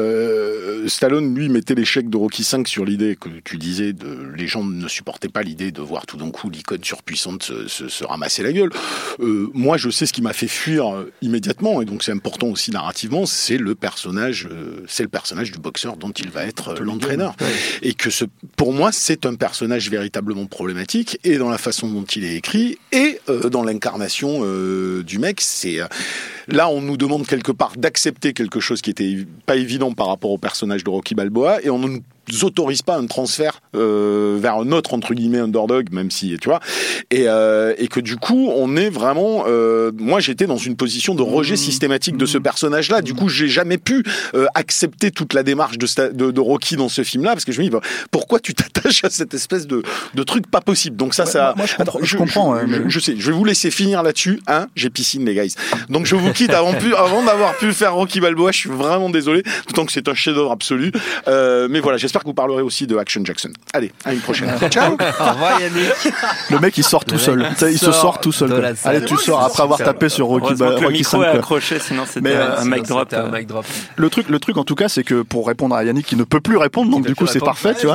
Euh, Stallone, lui, mettait l'échec de Rocky cinq sur l'idée que tu disais de, les gens ne supportaient pas l'idée de voir tout d'un coup l'icône surpuissante se, se, se ramasser la gueule. Euh, moi, je sais ce qui m'a fait fuir euh, immédiatement, et donc c'est important aussi narrativement, c'est le personnage, euh, c'est le personnage du boxeur dont il va être euh, l'entraîneur. Ouais. Et que ce, pour moi, c'est un personnage véritablement problématique, et dans la façon dont il est écrit, et euh, dans l'incarnation euh, du mec. C'est euh, là, on nous demande quelque part d'accepter quelque chose qui était pas évident par rapport au personnage de Rocky Balboa, et on nous autorise pas un transfert euh, vers un autre entre guillemets underdog, même si tu vois, et, euh, et que du coup on est vraiment euh, moi j'étais dans une position de rejet systématique de ce personnage là. Du coup j'ai jamais pu euh, accepter toute la démarche de, de, de Rocky dans ce film là, parce que je me dis bah, pourquoi tu t'attaches à cette espèce de, de truc pas possible. Donc ça ouais, ça moi, je, Attends, je, je comprends je, ouais, mais... je, je sais, je vais vous laisser finir là-dessus, hein, j'ai piscine les guys, donc je vous quitte avant, pu, avant d'avoir pu faire Rocky Balboa. Je suis vraiment désolé, d'autant que c'est un chef-d'œuvre absolu, euh, mais voilà, j'espère que vous parlerez aussi de Action Jackson. Allez, à une prochaine. Ciao. Au revoir Yannick. Le mec il sort tout seul. Il se sort tout seul. Allez, tu sors après avoir tapé sur Rocky Balboa. Le micro est accroché, sinon c'était un mic drop. Un mic drop. Le truc, le truc en tout cas, c'est que pour répondre à Yannick qui ne peut plus répondre, donc du coup c'est parfait, tu vois.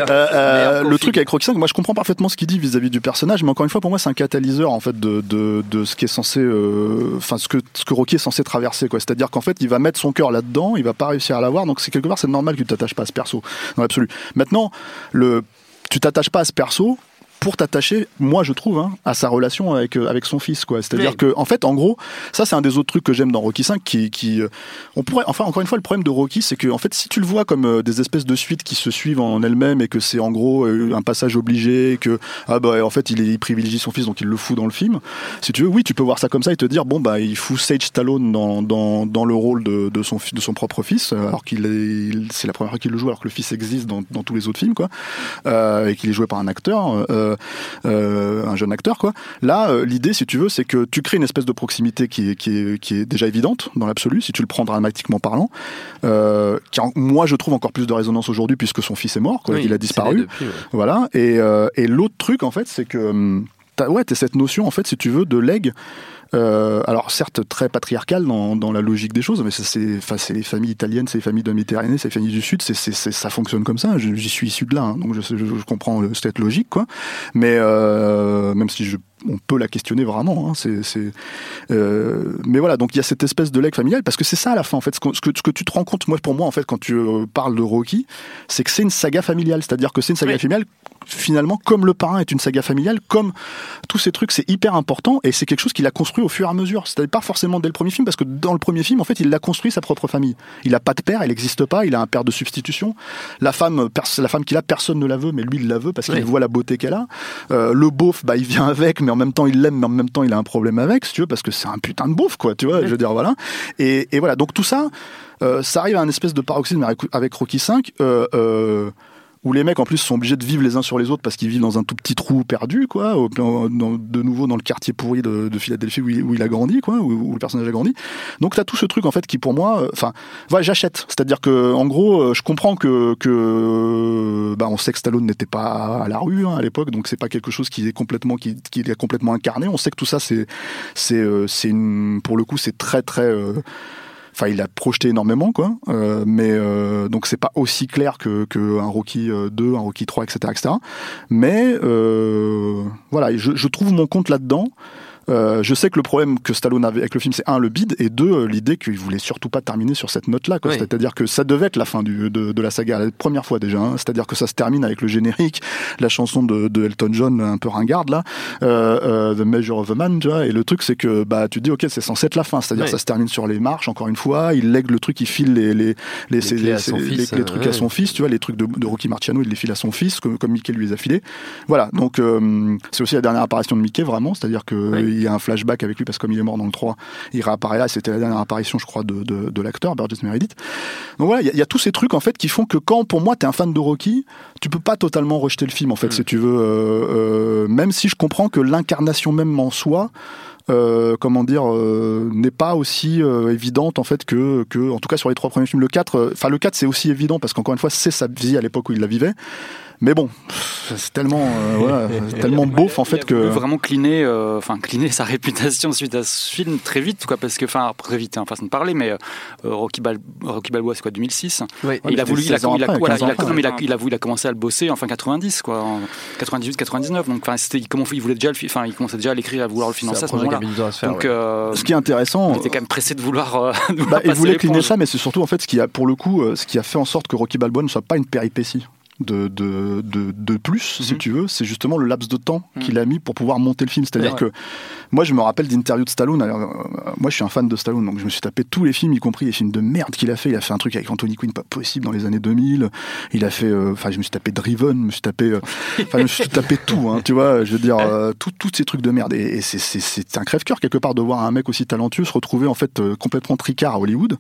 Le truc avec Rocky cinq, moi je comprends parfaitement ce qu'il dit vis-à-vis du personnage, mais encore une fois pour moi c'est un catalyseur en fait de de de ce qui est censé, enfin ce que ce que Rocky est censé traverser, quoi. C'est-à-dire qu'en fait il va mettre son cœur là-dedans, il va pas réussir à l'avoir, donc c'est quelque part c'est normal que tu t'attaches pas à ce perso dans l'absolu. Maintenant, le, tu t'attaches pas à ce perso pour t'attacher, moi je trouve, hein, à sa relation avec euh, avec son fils, quoi. C'est-à-dire oui. que, en fait, en gros, ça c'est un des autres trucs que j'aime dans Rocky cinq, qui, qui, euh, on pourrait, enfin encore une fois, le problème de Rocky, c'est que, en fait, si tu le vois comme euh, des espèces de suites qui se suivent en elles-mêmes et que c'est en gros euh, un passage obligé, que ah bah en fait il, est, il privilégie son fils donc il le fout dans le film. Si tu veux, oui, tu peux voir ça comme ça et te dire bon bah il fout Sage Stallone dans dans dans le rôle de de son de son propre fils, alors qu'il est, il, c'est la première fois qu'il le joue alors que le fils existe dans dans tous les autres films, quoi, euh, et qu'il est joué par un acteur. Euh, Euh, un jeune acteur, quoi. Là, euh, l'idée, si tu veux, c'est que tu crées une espèce de proximité qui est, qui est, qui est déjà évidente dans l'absolu, si tu le prends dramatiquement parlant, euh, qui, en, moi, je trouve encore plus de résonance aujourd'hui puisque son fils est mort, quoi, oui, il a disparu. Depuis, ouais. Voilà. Et, euh, et l'autre truc, en fait, c'est que t'as, ouais, t'as cette notion, en fait, si tu veux, de legs. Euh, alors certes très patriarcal dans, dans la logique des choses, mais ça, c'est, enfin, c'est les familles italiennes, c'est les familles de Méditerranée, c'est les familles du Sud, c'est, c'est, c'est, ça fonctionne comme ça. Je, j'y suis issu de là, hein, donc je, je, je comprends cette logique, quoi. Mais euh, même si je, on peut la questionner vraiment, hein, c'est, c'est, euh, mais voilà. Donc il y a cette espèce de legs familial parce que c'est ça à la fin, en fait, ce que, ce que, ce que tu te rends compte, moi pour moi, en fait, quand tu euh, parles de Rocky, c'est que c'est une saga familiale, c'est-à-dire que c'est une saga oui. familiale. Finalement, comme Le Parrain est une saga familiale, comme tous ces trucs, c'est hyper important et c'est quelque chose qu'il a construit au fur et à mesure. C'est-à-dire pas forcément dès le premier film, parce que dans le premier film, en fait, il a construit sa propre famille. Il a pas de père, elle n'existe pas, il a un père de substitution. La femme, pers- la femme qu'il a, personne ne la veut, mais lui, il la veut parce qu'il oui. voit la beauté qu'elle a. Euh, le beauf, bah, il vient avec, mais en même temps, il l'aime, mais en même temps, il a un problème avec, si tu veux, parce que c'est un putain de beauf, quoi, tu vois, oui. je veux dire, voilà. Et, et voilà. Donc tout ça, euh, ça arrive à un espèce de paroxysme avec, avec Rocky cinq, euh, euh, où les mecs en plus sont obligés de vivre les uns sur les autres parce qu'ils vivent dans un tout petit trou perdu, quoi, au, dans, de nouveau dans le quartier pourri de, de Philadelphie où il, où il a grandi, quoi, où, où le personnage a grandi. Donc t'as tout ce truc en fait qui pour moi, enfin, euh, ouais, j'achète. C'est-à-dire que en gros, je comprends que que bah on sait que Stallone n'était pas à la rue hein, à l'époque, donc c'est pas quelque chose qui est complètement qui qui est complètement incarné. On sait que tout ça c'est c'est euh, c'est une pour le coup c'est très très euh, Enfin, il a projeté énormément, quoi. Euh, mais euh, donc c'est pas aussi clair que, que un Rocky deux, un Rocky trois, et cetera, et cetera. Mais euh, voilà, je, je trouve mon compte là-dedans. Euh, je sais que le problème que Stallone avait avec le film, c'est un, le bide, et deux, l'idée qu'il voulait surtout pas terminer sur cette note-là, quoi. Oui. C'est-à-dire que ça devait être la fin du, de, de la saga, la première fois déjà, hein. C'est-à-dire que ça se termine avec le générique, la chanson de, de Elton John, un peu ringarde, là, euh, euh, The Measure of a Man, tu vois, et le truc, c'est que, bah, tu te dis, ok, c'est censé être la fin, c'est-à-dire oui. ça se termine sur les marches, encore une fois, il lègue le truc, il file les, les, les, les, les, les, les, fils, les, les trucs ouais. à son fils, tu vois, les trucs de, de Rocky Marciano, il les file à son fils, comme, comme Mickey lui les a filés. Voilà, donc, euh, c'est aussi la dernière apparition de Mickey, vraiment, c'est-à-dire que oui. il y a un flashback avec lui parce que comme il est mort dans le trois, il réapparaît là, c'était la dernière apparition je crois de, de, de l'acteur Burgess Meredith. Donc voilà, il y, y a tous ces trucs en fait qui font que quand pour moi t'es un fan de Rocky, tu peux pas totalement rejeter le film en fait, mmh. si tu veux, euh, euh, même si je comprends que l'incarnation même en soi Euh, comment dire, euh, n'est pas aussi euh, évidente en fait que, que, en tout cas sur les trois premiers films. Le quatre, enfin euh, le quatre c'est aussi évident parce qu'encore une fois c'est sa vie à l'époque où il la vivait. Mais bon, c'est tellement, euh, voilà, c'est tellement beauf en fait que. Il a vraiment cliner, enfin euh, cliner sa réputation suite à ce film très vite, quoi, parce que, enfin très vite, hein, façon de parler, mais euh, Rocky, Bal- Rocky Balboa, c'est quoi, deux mille six. Oui. Il a voulu, il a, il a, voilà, il a, non, mais il a, il a voulu, il a commencé à le bosser en fin quatre-vingt-dix, quoi, en quatre-vingt-dix-huit quatre-vingt-dix-neuf. Donc, enfin, c'était, comment il voulait déjà, enfin, il commençait déjà à l'écrire, à vouloir le financer à ce moment-là. Faire, donc, ouais. euh, ce qui est intéressant, il était quand même pressé de vouloir. Euh, de bah, il voulait cligner ça, mais c'est surtout en fait ce qui a, pour le coup, ce qui a fait en sorte que Rocky Balboa ne soit pas une péripétie. De, de, de, de plus, mm-hmm. si tu veux, c'est justement le laps de temps mm-hmm. qu'il a mis pour pouvoir monter le film. C'est-à-dire ouais. que moi, je me rappelle d'interviews de Stallone. Alors, euh, moi, je suis un fan de Stallone, donc je me suis tapé tous les films, y compris les films de merde qu'il a fait. Il a fait un truc avec Anthony Quinn, pas possible, dans les années deux mille. Il a fait, enfin, euh, je me suis tapé Driven, je me suis tapé, enfin, euh, je me suis tapé tout, hein, tu vois. Je veux dire, euh, tous ces trucs de merde. Et, et c'est, c'est, c'est un crève-cœur quelque part de voir un mec aussi talentueux se retrouver en fait euh, complètement tricard à Hollywood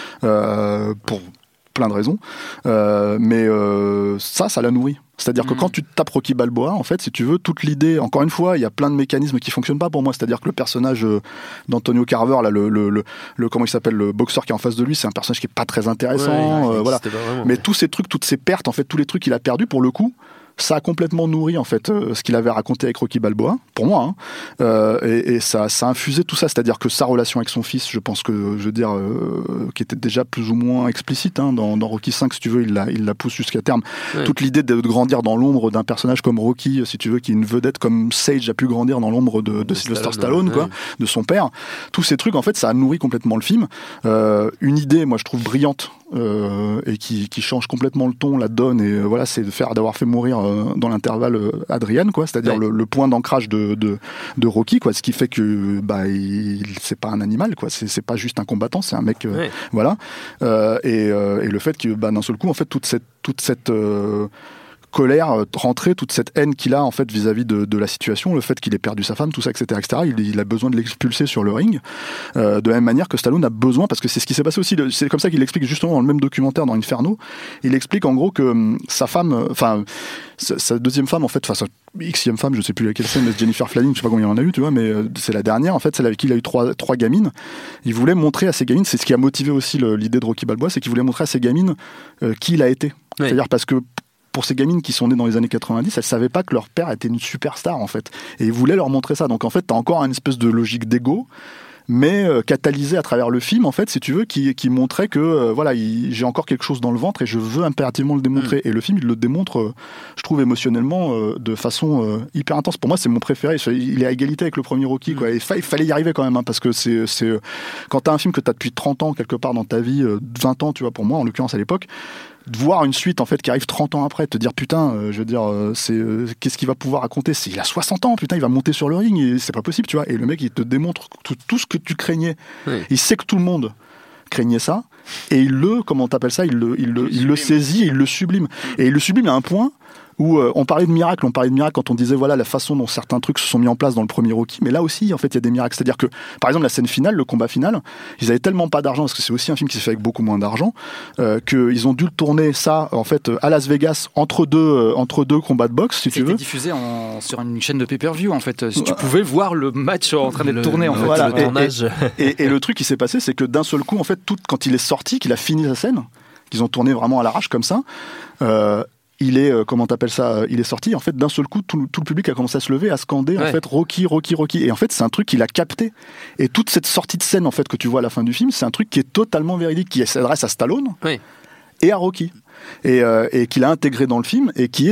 euh, pour plein de raisons, euh, mais euh, ça, ça l'a nourri. C'est-à-dire mmh. que quand tu tapes Rocky Balboa, en fait, si tu veux, toute l'idée, encore une fois, il y a plein de mécanismes qui fonctionnent pas pour moi. C'est-à-dire que le personnage euh, d'Antonio Carver, là, le, le, le, le comment il s'appelle, le boxeur qui est en face de lui, c'est un personnage qui est pas très intéressant. Ouais, euh, voilà. Vraiment, mais ouais. tous ces trucs, toutes ces pertes, en fait, tous les trucs qu'il a perdus, pour le coup, ça a complètement nourri en fait euh, ce qu'il avait raconté avec Rocky Balboa, pour moi, hein. euh, et, et ça, ça a infusé tout ça, c'est-à-dire que sa relation avec son fils, je pense que, je veux dire, euh, qui était déjà plus ou moins explicite hein, dans, dans Rocky cinq, si tu veux, il la, il la pousse jusqu'à terme. Ouais. Toute l'idée de, de grandir dans l'ombre d'un personnage comme Rocky, si tu veux, qui est une vedette comme Sage a pu grandir dans l'ombre de, de, de Sylvester Stallone, Stallone quoi, ouais. de son père. Tous ces trucs, en fait, ça a nourri complètement le film. Euh, une idée, moi, je trouve brillante. Euh, et qui, qui change complètement le ton, la donne, et euh, voilà, c'est de faire d'avoir fait mourir euh, dans l'intervalle euh, Adrian, quoi, c'est-à-dire ouais. le, le point d'ancrage de, de, de Rocky, quoi, ce qui fait que bah il, c'est pas un animal, quoi, c'est, c'est pas juste un combattant, c'est un mec, euh, ouais. voilà, euh, et, euh, et le fait que bah, d'un seul coup, en fait, toute cette toute cette euh, colère rentrer, toute cette haine qu'il a en fait vis-à-vis de, de la situation, le fait qu'il ait perdu sa femme, tout ça, et cetera, et cetera. Il, il a besoin de l'expulser sur le ring, euh, de la même manière que Stallone a besoin, parce que c'est ce qui s'est passé aussi. C'est comme ça qu'il l'explique justement dans le même documentaire, dans Inferno. Il explique en gros que hum, sa femme, enfin sa, sa deuxième femme en fait, enfin sa xème femme, je sais plus laquelle c'est, mais Jennifer Flanning, je sais pas combien il en a eu, tu vois, mais euh, c'est la dernière en fait, celle avec qui il a eu trois trois gamines. Il voulait montrer à ses gamines, c'est ce qui a motivé aussi le, l'idée de Rocky Balboa, c'est qu'il voulait montrer à ses gamines euh, qui il a été. Oui. C'est-à-dire parce que pour ces gamines qui sont nées dans les années quatre-vingt-dix, elles savaient pas que leur père était une superstar en fait, et ils voulaient leur montrer ça. Donc en fait, t'as encore une espèce de logique d'ego, mais euh, catalysée à travers le film en fait, si tu veux, qui, qui montrait que euh, voilà, il, j'ai encore quelque chose dans le ventre et je veux impérativement le démontrer. Mmh. Et le film, il le démontre, euh, je trouve émotionnellement euh, de façon euh, hyper intense. Pour moi, c'est mon préféré. Il est à égalité avec le premier Rocky, quoi. Et il fallait y arriver quand même, hein, parce que c'est, c'est euh, quand t'as un film que t'as depuis trente ans quelque part dans ta vie, euh, vingt ans, tu vois, pour moi en l'occurrence à l'époque. De voir une suite en fait qui arrive trente ans après, te dire putain, euh, je veux dire, euh, c'est euh, qu'est-ce qu'il va pouvoir raconter, c'est, il a soixante ans, putain, il va monter sur le ring, et c'est pas possible, tu vois. Et le mec, il te démontre tout, tout ce que tu craignais. Oui. Il sait que tout le monde craignait ça, et il le, comment t'appelles ça, il le, il le, il, il le saisit, et il le sublime, et il le sublime à un point où euh, on parlait de miracles, on parlait de miracles quand on disait voilà la façon dont certains trucs se sont mis en place dans le premier Rocky, mais là aussi en fait il y a des miracles, c'est-à-dire que par exemple la scène finale, le combat final, ils avaient tellement pas d'argent, parce que c'est aussi un film qui s'est fait avec beaucoup moins d'argent, euh, qu'ils ont dû le tourner ça en fait à Las Vegas entre deux euh, entre deux combats de boxe, si C'était tu veux. C'était diffusé en, sur une chaîne de pay-per-view en fait, si tu pouvais voir le match en train d'être tourné en fait, voilà, le et, tournage. Et, et, et le truc qui s'est passé, c'est que d'un seul coup en fait, tout, quand il est sorti, qu'il a fini sa scène, qu'ils ont tourné vraiment à l'arrache comme ça. Euh, il est, euh, comment t'appelles ça, il est sorti, en fait, d'un seul coup, tout, tout le public a commencé à se lever, à scander, ouais. en fait, Rocky, Rocky, Rocky. Et en fait, c'est un truc qu'il a capté. Et toute cette sortie de scène, en fait, que tu vois à la fin du film, c'est un truc qui est totalement véridique, qui s'adresse à Stallone oui. et à Rocky. Et, euh, et qu'il a intégré dans le film, et qui est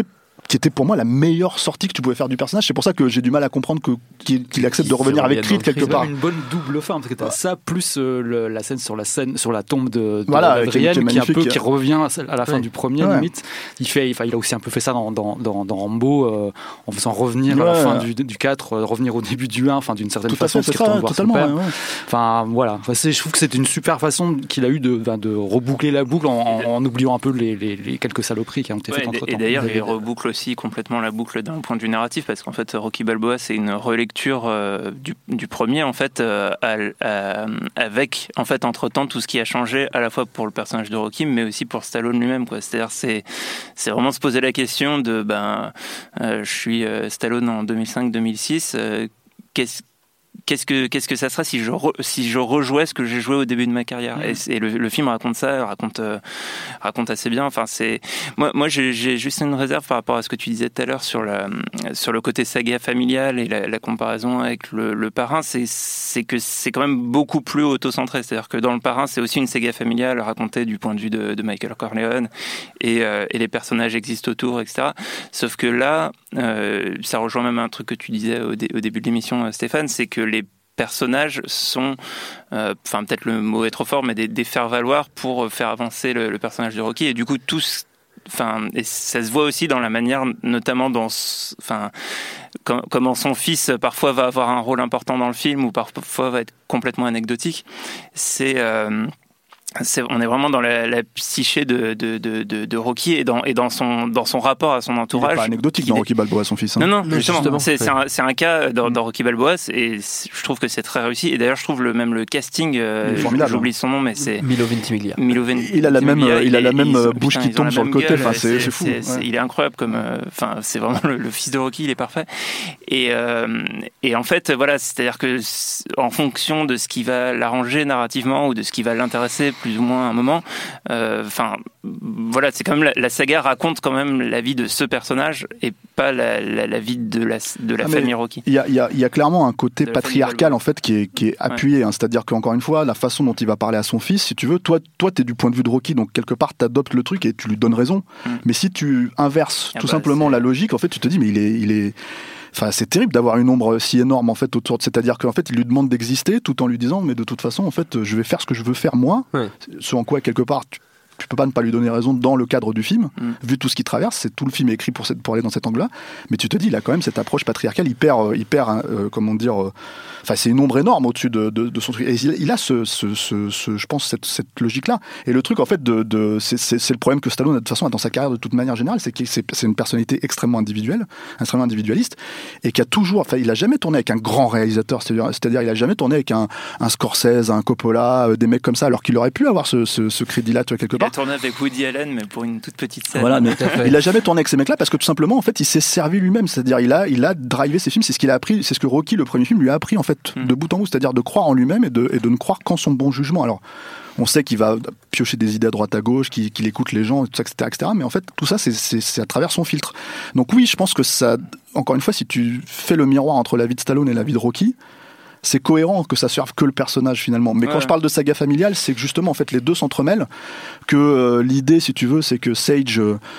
qui était pour moi la meilleure sortie que tu pouvais faire du personnage. C'est pour ça que j'ai du mal à comprendre que, qu'il, qu'il accepte de revenir avec Creed quelque part. C'est une bonne double fin parce que t'as ça plus euh, le, la scène sur la scène sur la tombe de, de voilà, Adrien qui, qui, un peu, qui revient à la fin ouais. du premier ouais. limite. Il fait, enfin, il a aussi un peu fait ça dans dans dans, dans Rambo euh, en faisant revenir ouais. à la fin du, du quatre, euh, revenir au début du un, enfin d'une certaine Tout façon. Fait, c'est ça, totalement. Ouais, ouais. Enfin voilà, enfin, c'est, je trouve que c'est une super façon qu'il a eu de de, de reboucler la boucle en, en, en oubliant un peu les, les, les quelques saloperies qui ont été ouais, faites entre temps. Et d'ailleurs, il reboucle aussi complètement la boucle d'un point de vue narratif parce qu'en fait Rocky Balboa c'est une relecture euh, du, du premier en fait euh, à, à, avec en fait entre temps tout ce qui a changé à la fois pour le personnage de Rocky mais aussi pour Stallone lui-même quoi. C'est-à-dire c'est c'est vraiment se poser la question de ben euh, je suis euh, Stallone en deux mille cinq deux mille six euh, qu'est-ce Qu'est-ce que qu'est-ce que ça serait si je re, si je rejouais ce que j'ai joué au début de ma carrière et, et le, le film raconte ça raconte euh, raconte assez bien. Enfin c'est moi moi j'ai, j'ai juste une réserve par rapport à ce que tu disais tout à l'heure sur la sur le côté saga familiale et la, la comparaison avec le, le Parrain. C'est c'est que c'est quand même beaucoup plus auto-centré. C'est-à-dire que dans le Parrain c'est aussi une saga familiale racontée du point de vue de, de Michael Corleone et euh, et les personnages existent autour et cetera. Sauf que là euh, ça rejoint même un truc que tu disais au, dé, au début de l'émission Stéphane, c'est que les personnages sont, enfin euh, peut-être le mot est trop fort, mais des, des faire-valoir pour faire avancer le, le personnage de Rocky. Et du coup, tous, enfin, et ça se voit aussi dans la manière, notamment dans, enfin, comment son fils parfois va avoir un rôle important dans le film ou parfois va être complètement anecdotique. C'est euh, C'est, on est vraiment dans la, la psyché de, de, de, de, de Rocky et dans, et dans son, dans son rapport à son entourage. Il n'est pas anecdotique dans Rocky Balboa, son fils. Hein. Non, non, non, justement. justement c'est, ouais. c'est, un, c'est un cas dans, dans Rocky Balboa et je trouve que c'est très réussi. Et d'ailleurs, je trouve le, même le casting, euh, j'oublie son nom, mais c'est. Milo Ventimiglia. Milo Ventimiglia. Il a la même, il, il a la même ils, bouche putain, qui tombe sur le côté. Enfin, c'est, c'est, c'est fou. C'est, c'est, ouais. Il est incroyable comme, enfin, c'est vraiment le, le fils de Rocky, il est parfait. Et, euh, et en fait, voilà, c'est-à-dire que en fonction de ce qui va l'arranger narrativement ou de ce qui va l'intéresser plus ou moins à un moment, enfin euh, voilà, c'est quand même la, la saga raconte quand même la vie de ce personnage et pas la, la, la vie de la, de la ah famille Rocky. Il y a, y, a, y a clairement un côté patriarcal en fait qui est, qui est appuyé, ouais. hein, c'est-à-dire qu'encore une fois, la façon dont il va parler à son fils, si tu veux, toi, toi t'es du point de vue de Rocky, donc quelque part t'adoptes le truc et tu lui donnes raison. Mm. Mais si tu inverses ah tout bah, simplement c'est... la logique, en fait, tu te dis mais il est, il est Enfin, c'est terrible d'avoir une ombre si énorme en fait autour de. C'est-à-dire qu'en fait, il lui demande d'exister tout en lui disant, mais de toute façon, en fait, je vais faire ce que je veux faire moi. Ouais. Ce en quoi quelque part, tu, tu peux pas ne pas lui donner raison dans le cadre du film, mm. vu tout ce qu'il traverse. C'est tout le film est écrit pour, cette, pour aller dans cet angle-là. Mais tu te dis, il a quand même cette approche patriarcale hyper, hyper, euh, comment dire. Euh, Enfin, c'est une ombre énorme au-dessus de, de, de son truc. Et il, il a ce, ce, ce, ce, je pense, cette, cette logique-là. Et le truc, en fait, de, de, c'est, c'est, c'est le problème que Stallone, de toute façon, a dans sa carrière de toute manière générale, c'est que c'est, c'est une personnalité extrêmement individuelle, extrêmement individualiste, et qui a toujours, enfin, il a jamais tourné avec un grand réalisateur, c'est-à-dire, c'est-à-dire il a jamais tourné avec un, un Scorsese, un Coppola, euh, des mecs comme ça, alors qu'il aurait pu avoir ce, ce, ce crédit-là, tu vois, quelque part. Il a tourné avec Woody Allen, mais pour une toute petite scène. Voilà, mais il a jamais tourné avec ces mecs-là parce que tout simplement, en fait, il s'est servi lui-même, c'est-à-dire, il a, il a drivé ses films, c'est ce qu'il a appris, c'est ce que Rocky, le premier film, lui a appris, en fait, mm. de bout en bout. C'est-à-dire de croire en lui-même et de, et de ne croire qu'en son bon jugement. Alors, on sait qu'il va piocher des idées à droite à gauche, qu'il, qu'il écoute les gens, et cetera, et cetera. Mais en fait, tout ça, c'est, c'est, c'est à travers son filtre. Donc oui, je pense que ça, encore une fois, si tu fais le miroir entre la vie de Stallone et la vie de Rocky, c'est cohérent que ça serve que le personnage finalement. Mais ouais. quand je parle de saga familiale, c'est que justement en fait les deux s'entremêlent. Que euh, l'idée, si tu veux, c'est que Sage,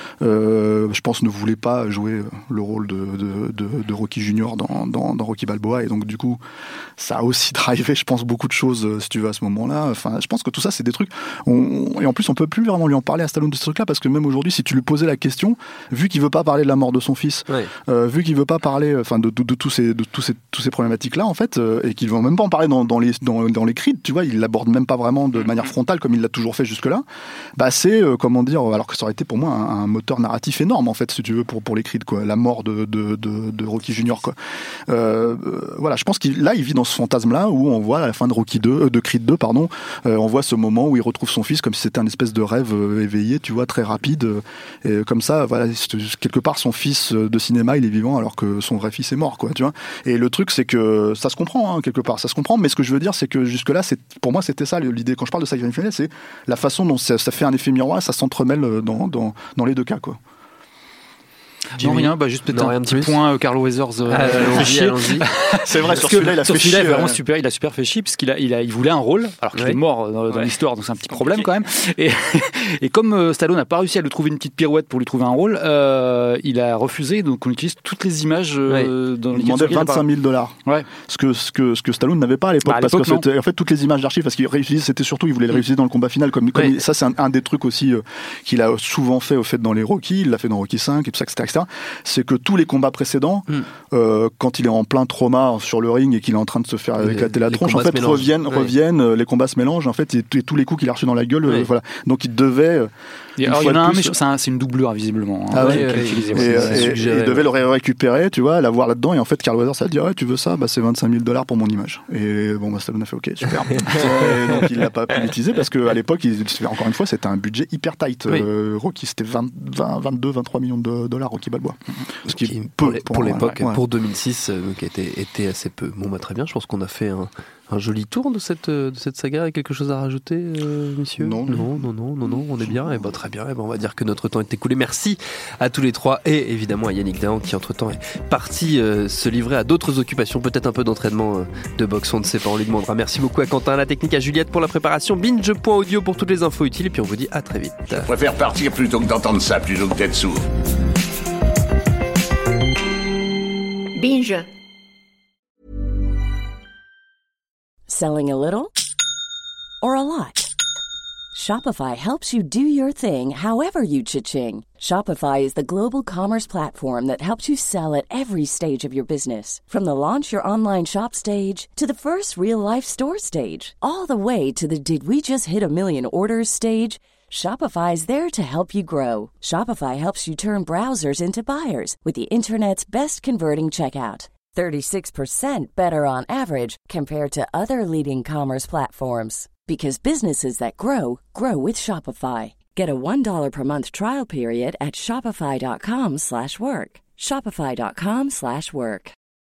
euh, je pense, ne voulait pas jouer le rôle de, de, de, de Rocky Junior dans, dans, dans Rocky Balboa, et donc du coup, ça a aussi drivé, je pense, beaucoup de choses, si tu veux, à ce moment-là. Enfin, je pense que tout ça, c'est des trucs. On, et en plus, on peut plus vraiment lui en parler à Stallone de ce truc-là, parce que même aujourd'hui, si tu lui posais la question, vu qu'il veut pas parler de la mort de son fils, ouais. euh, vu qu'il veut pas parler, enfin, de, de, de tous ces, de tous ces, tous ces problématiques-là, en fait. Euh, et qu'ils vont même pas en parler dans, dans les dans, dans les Creed, tu vois, il l'aborde même pas vraiment de manière frontale comme il l'a toujours fait jusque-là. Bah c'est euh, comment dire, alors que ça aurait été pour moi un, un moteur narratif énorme en fait, si tu veux, pour pour les Creed, quoi, la mort de de de, de Rocky Junior, quoi. Euh, euh, voilà, je pense qu'il là il vit dans ce fantasme-là où on voit à la fin de Rocky deux, euh, de Creed deux, pardon, euh, on voit ce moment où il retrouve son fils comme si c'était un espèce de rêve euh, éveillé, tu vois, très rapide, euh, et comme ça, voilà, quelque part son fils de cinéma il est vivant alors que son vrai fils est mort, quoi, tu vois. Et le truc c'est que ça se comprend, hein, quelque part. Ça se comprend, mais ce que je veux dire, c'est que jusque-là, c'est, pour moi, c'était ça l'idée. Quand je parle de saga familiale, c'est la façon dont ça, ça fait un effet miroir, ça s'entremêle dans, dans, dans les deux cas, quoi. Non, rien, bah, juste peut-être non, un petit plus. point, euh, Carl Weathers. Euh, ah, allons-y, allons-y. C'est vrai, sur celui-là, il a sur fait celui-là, chier. Vraiment super, il a super fait chier, parce qu'il a, il a, il voulait un rôle, alors qu'il ouais. est mort dans, dans ouais. l'histoire, donc c'est un petit problème quand même. Et, et comme euh, Stallone n'a pas réussi à lui trouver une petite pirouette pour lui trouver un rôle, euh, il a refusé, donc on utilise toutes les images euh, ouais. dans lesquelles il demandait vingt-cinq mille dollars. Ouais. Ce que, ce que, ce que Stallone n'avait pas à l'époque, bah, à l'époque parce que en fait, toutes les images d'archives, parce qu'il réutilisait, c'était surtout, il voulait le réutiliser dans le combat final, comme, comme ouais. il, ça, c'est un, un des trucs aussi euh, qu'il a souvent fait, au fait, dans les Rocky, il l'a fait dans Rocky cinq, et tout ça, et cetera, et cetera. C'est que tous les combats précédents, mm. euh, quand il est en plein trauma sur le ring et qu'il est en train de se faire les, éclater la tronche, en fait, reviennent, ouais. reviennent, les combats se mélangent, en fait, et, et tous les coups qu'il a reçus dans la gueule, ouais. euh, voilà. Donc il devait. Euh, et alors, il y en a un, mais c'est, un, c'est une doublure, visiblement. Hein, ah ouais, ouais, et, et, et, et il devait le récupérer, tu vois, l'avoir là-dedans, et en fait, Carl Weathers a dit, ouais, tu veux ça, bah, c'est vingt-cinq mille dollars pour mon image. Et bon, bah, Stallone a fait, ok, super. Et donc il l'a pas pu l'utiliser parce qu'à l'époque, il, encore une fois, c'était un budget hyper tight. Oui. Euh, Rocky, c'était vingt, vingt, vingt-deux, vingt-trois millions de dollars, Rocky Balboa. Ce qui, qui peu, pour, les, pour, pour l'époque, ouais. pour deux mille six, donc était, était assez peu. Bon, bah, très bien, je pense qu'on a fait un, un joli tour de cette, de cette saga. Quelque chose à rajouter, euh, messieurs ? Non, non, non, non, non, non, on est bien. Et bah, très bien, et bah, on va dire que notre temps est écoulé. Merci à tous les trois et évidemment à Yannick Dahan qui, entre-temps, est parti euh, se livrer à d'autres occupations, peut-être un peu d'entraînement euh, de boxe, on ne sait pas, on lui demandera. Merci beaucoup à Quentin, à la technique, à Juliette pour la préparation, binge point audio pour toutes les infos utiles, et puis on vous dit à très vite. Je préfère partir plutôt que d'entendre ça, plutôt que d'être sourd. Binge. Selling a little or a lot? Shopify helps you do your thing however you cha-ching. Shopify is the global commerce platform that helps you sell at every stage of your business. From the launch your online shop stage to the first real-life store stage, all the way to the did we just hit a million orders stage. Shopify's there to help you grow. Shopify helps you turn browsers into buyers with the internet's best converting checkout. thirty-six percent better on average compared to other leading commerce platforms. Because businesses that grow, grow with Shopify. Get a one dollar per month trial period at shopify.com slash work. Shopify.com slash work.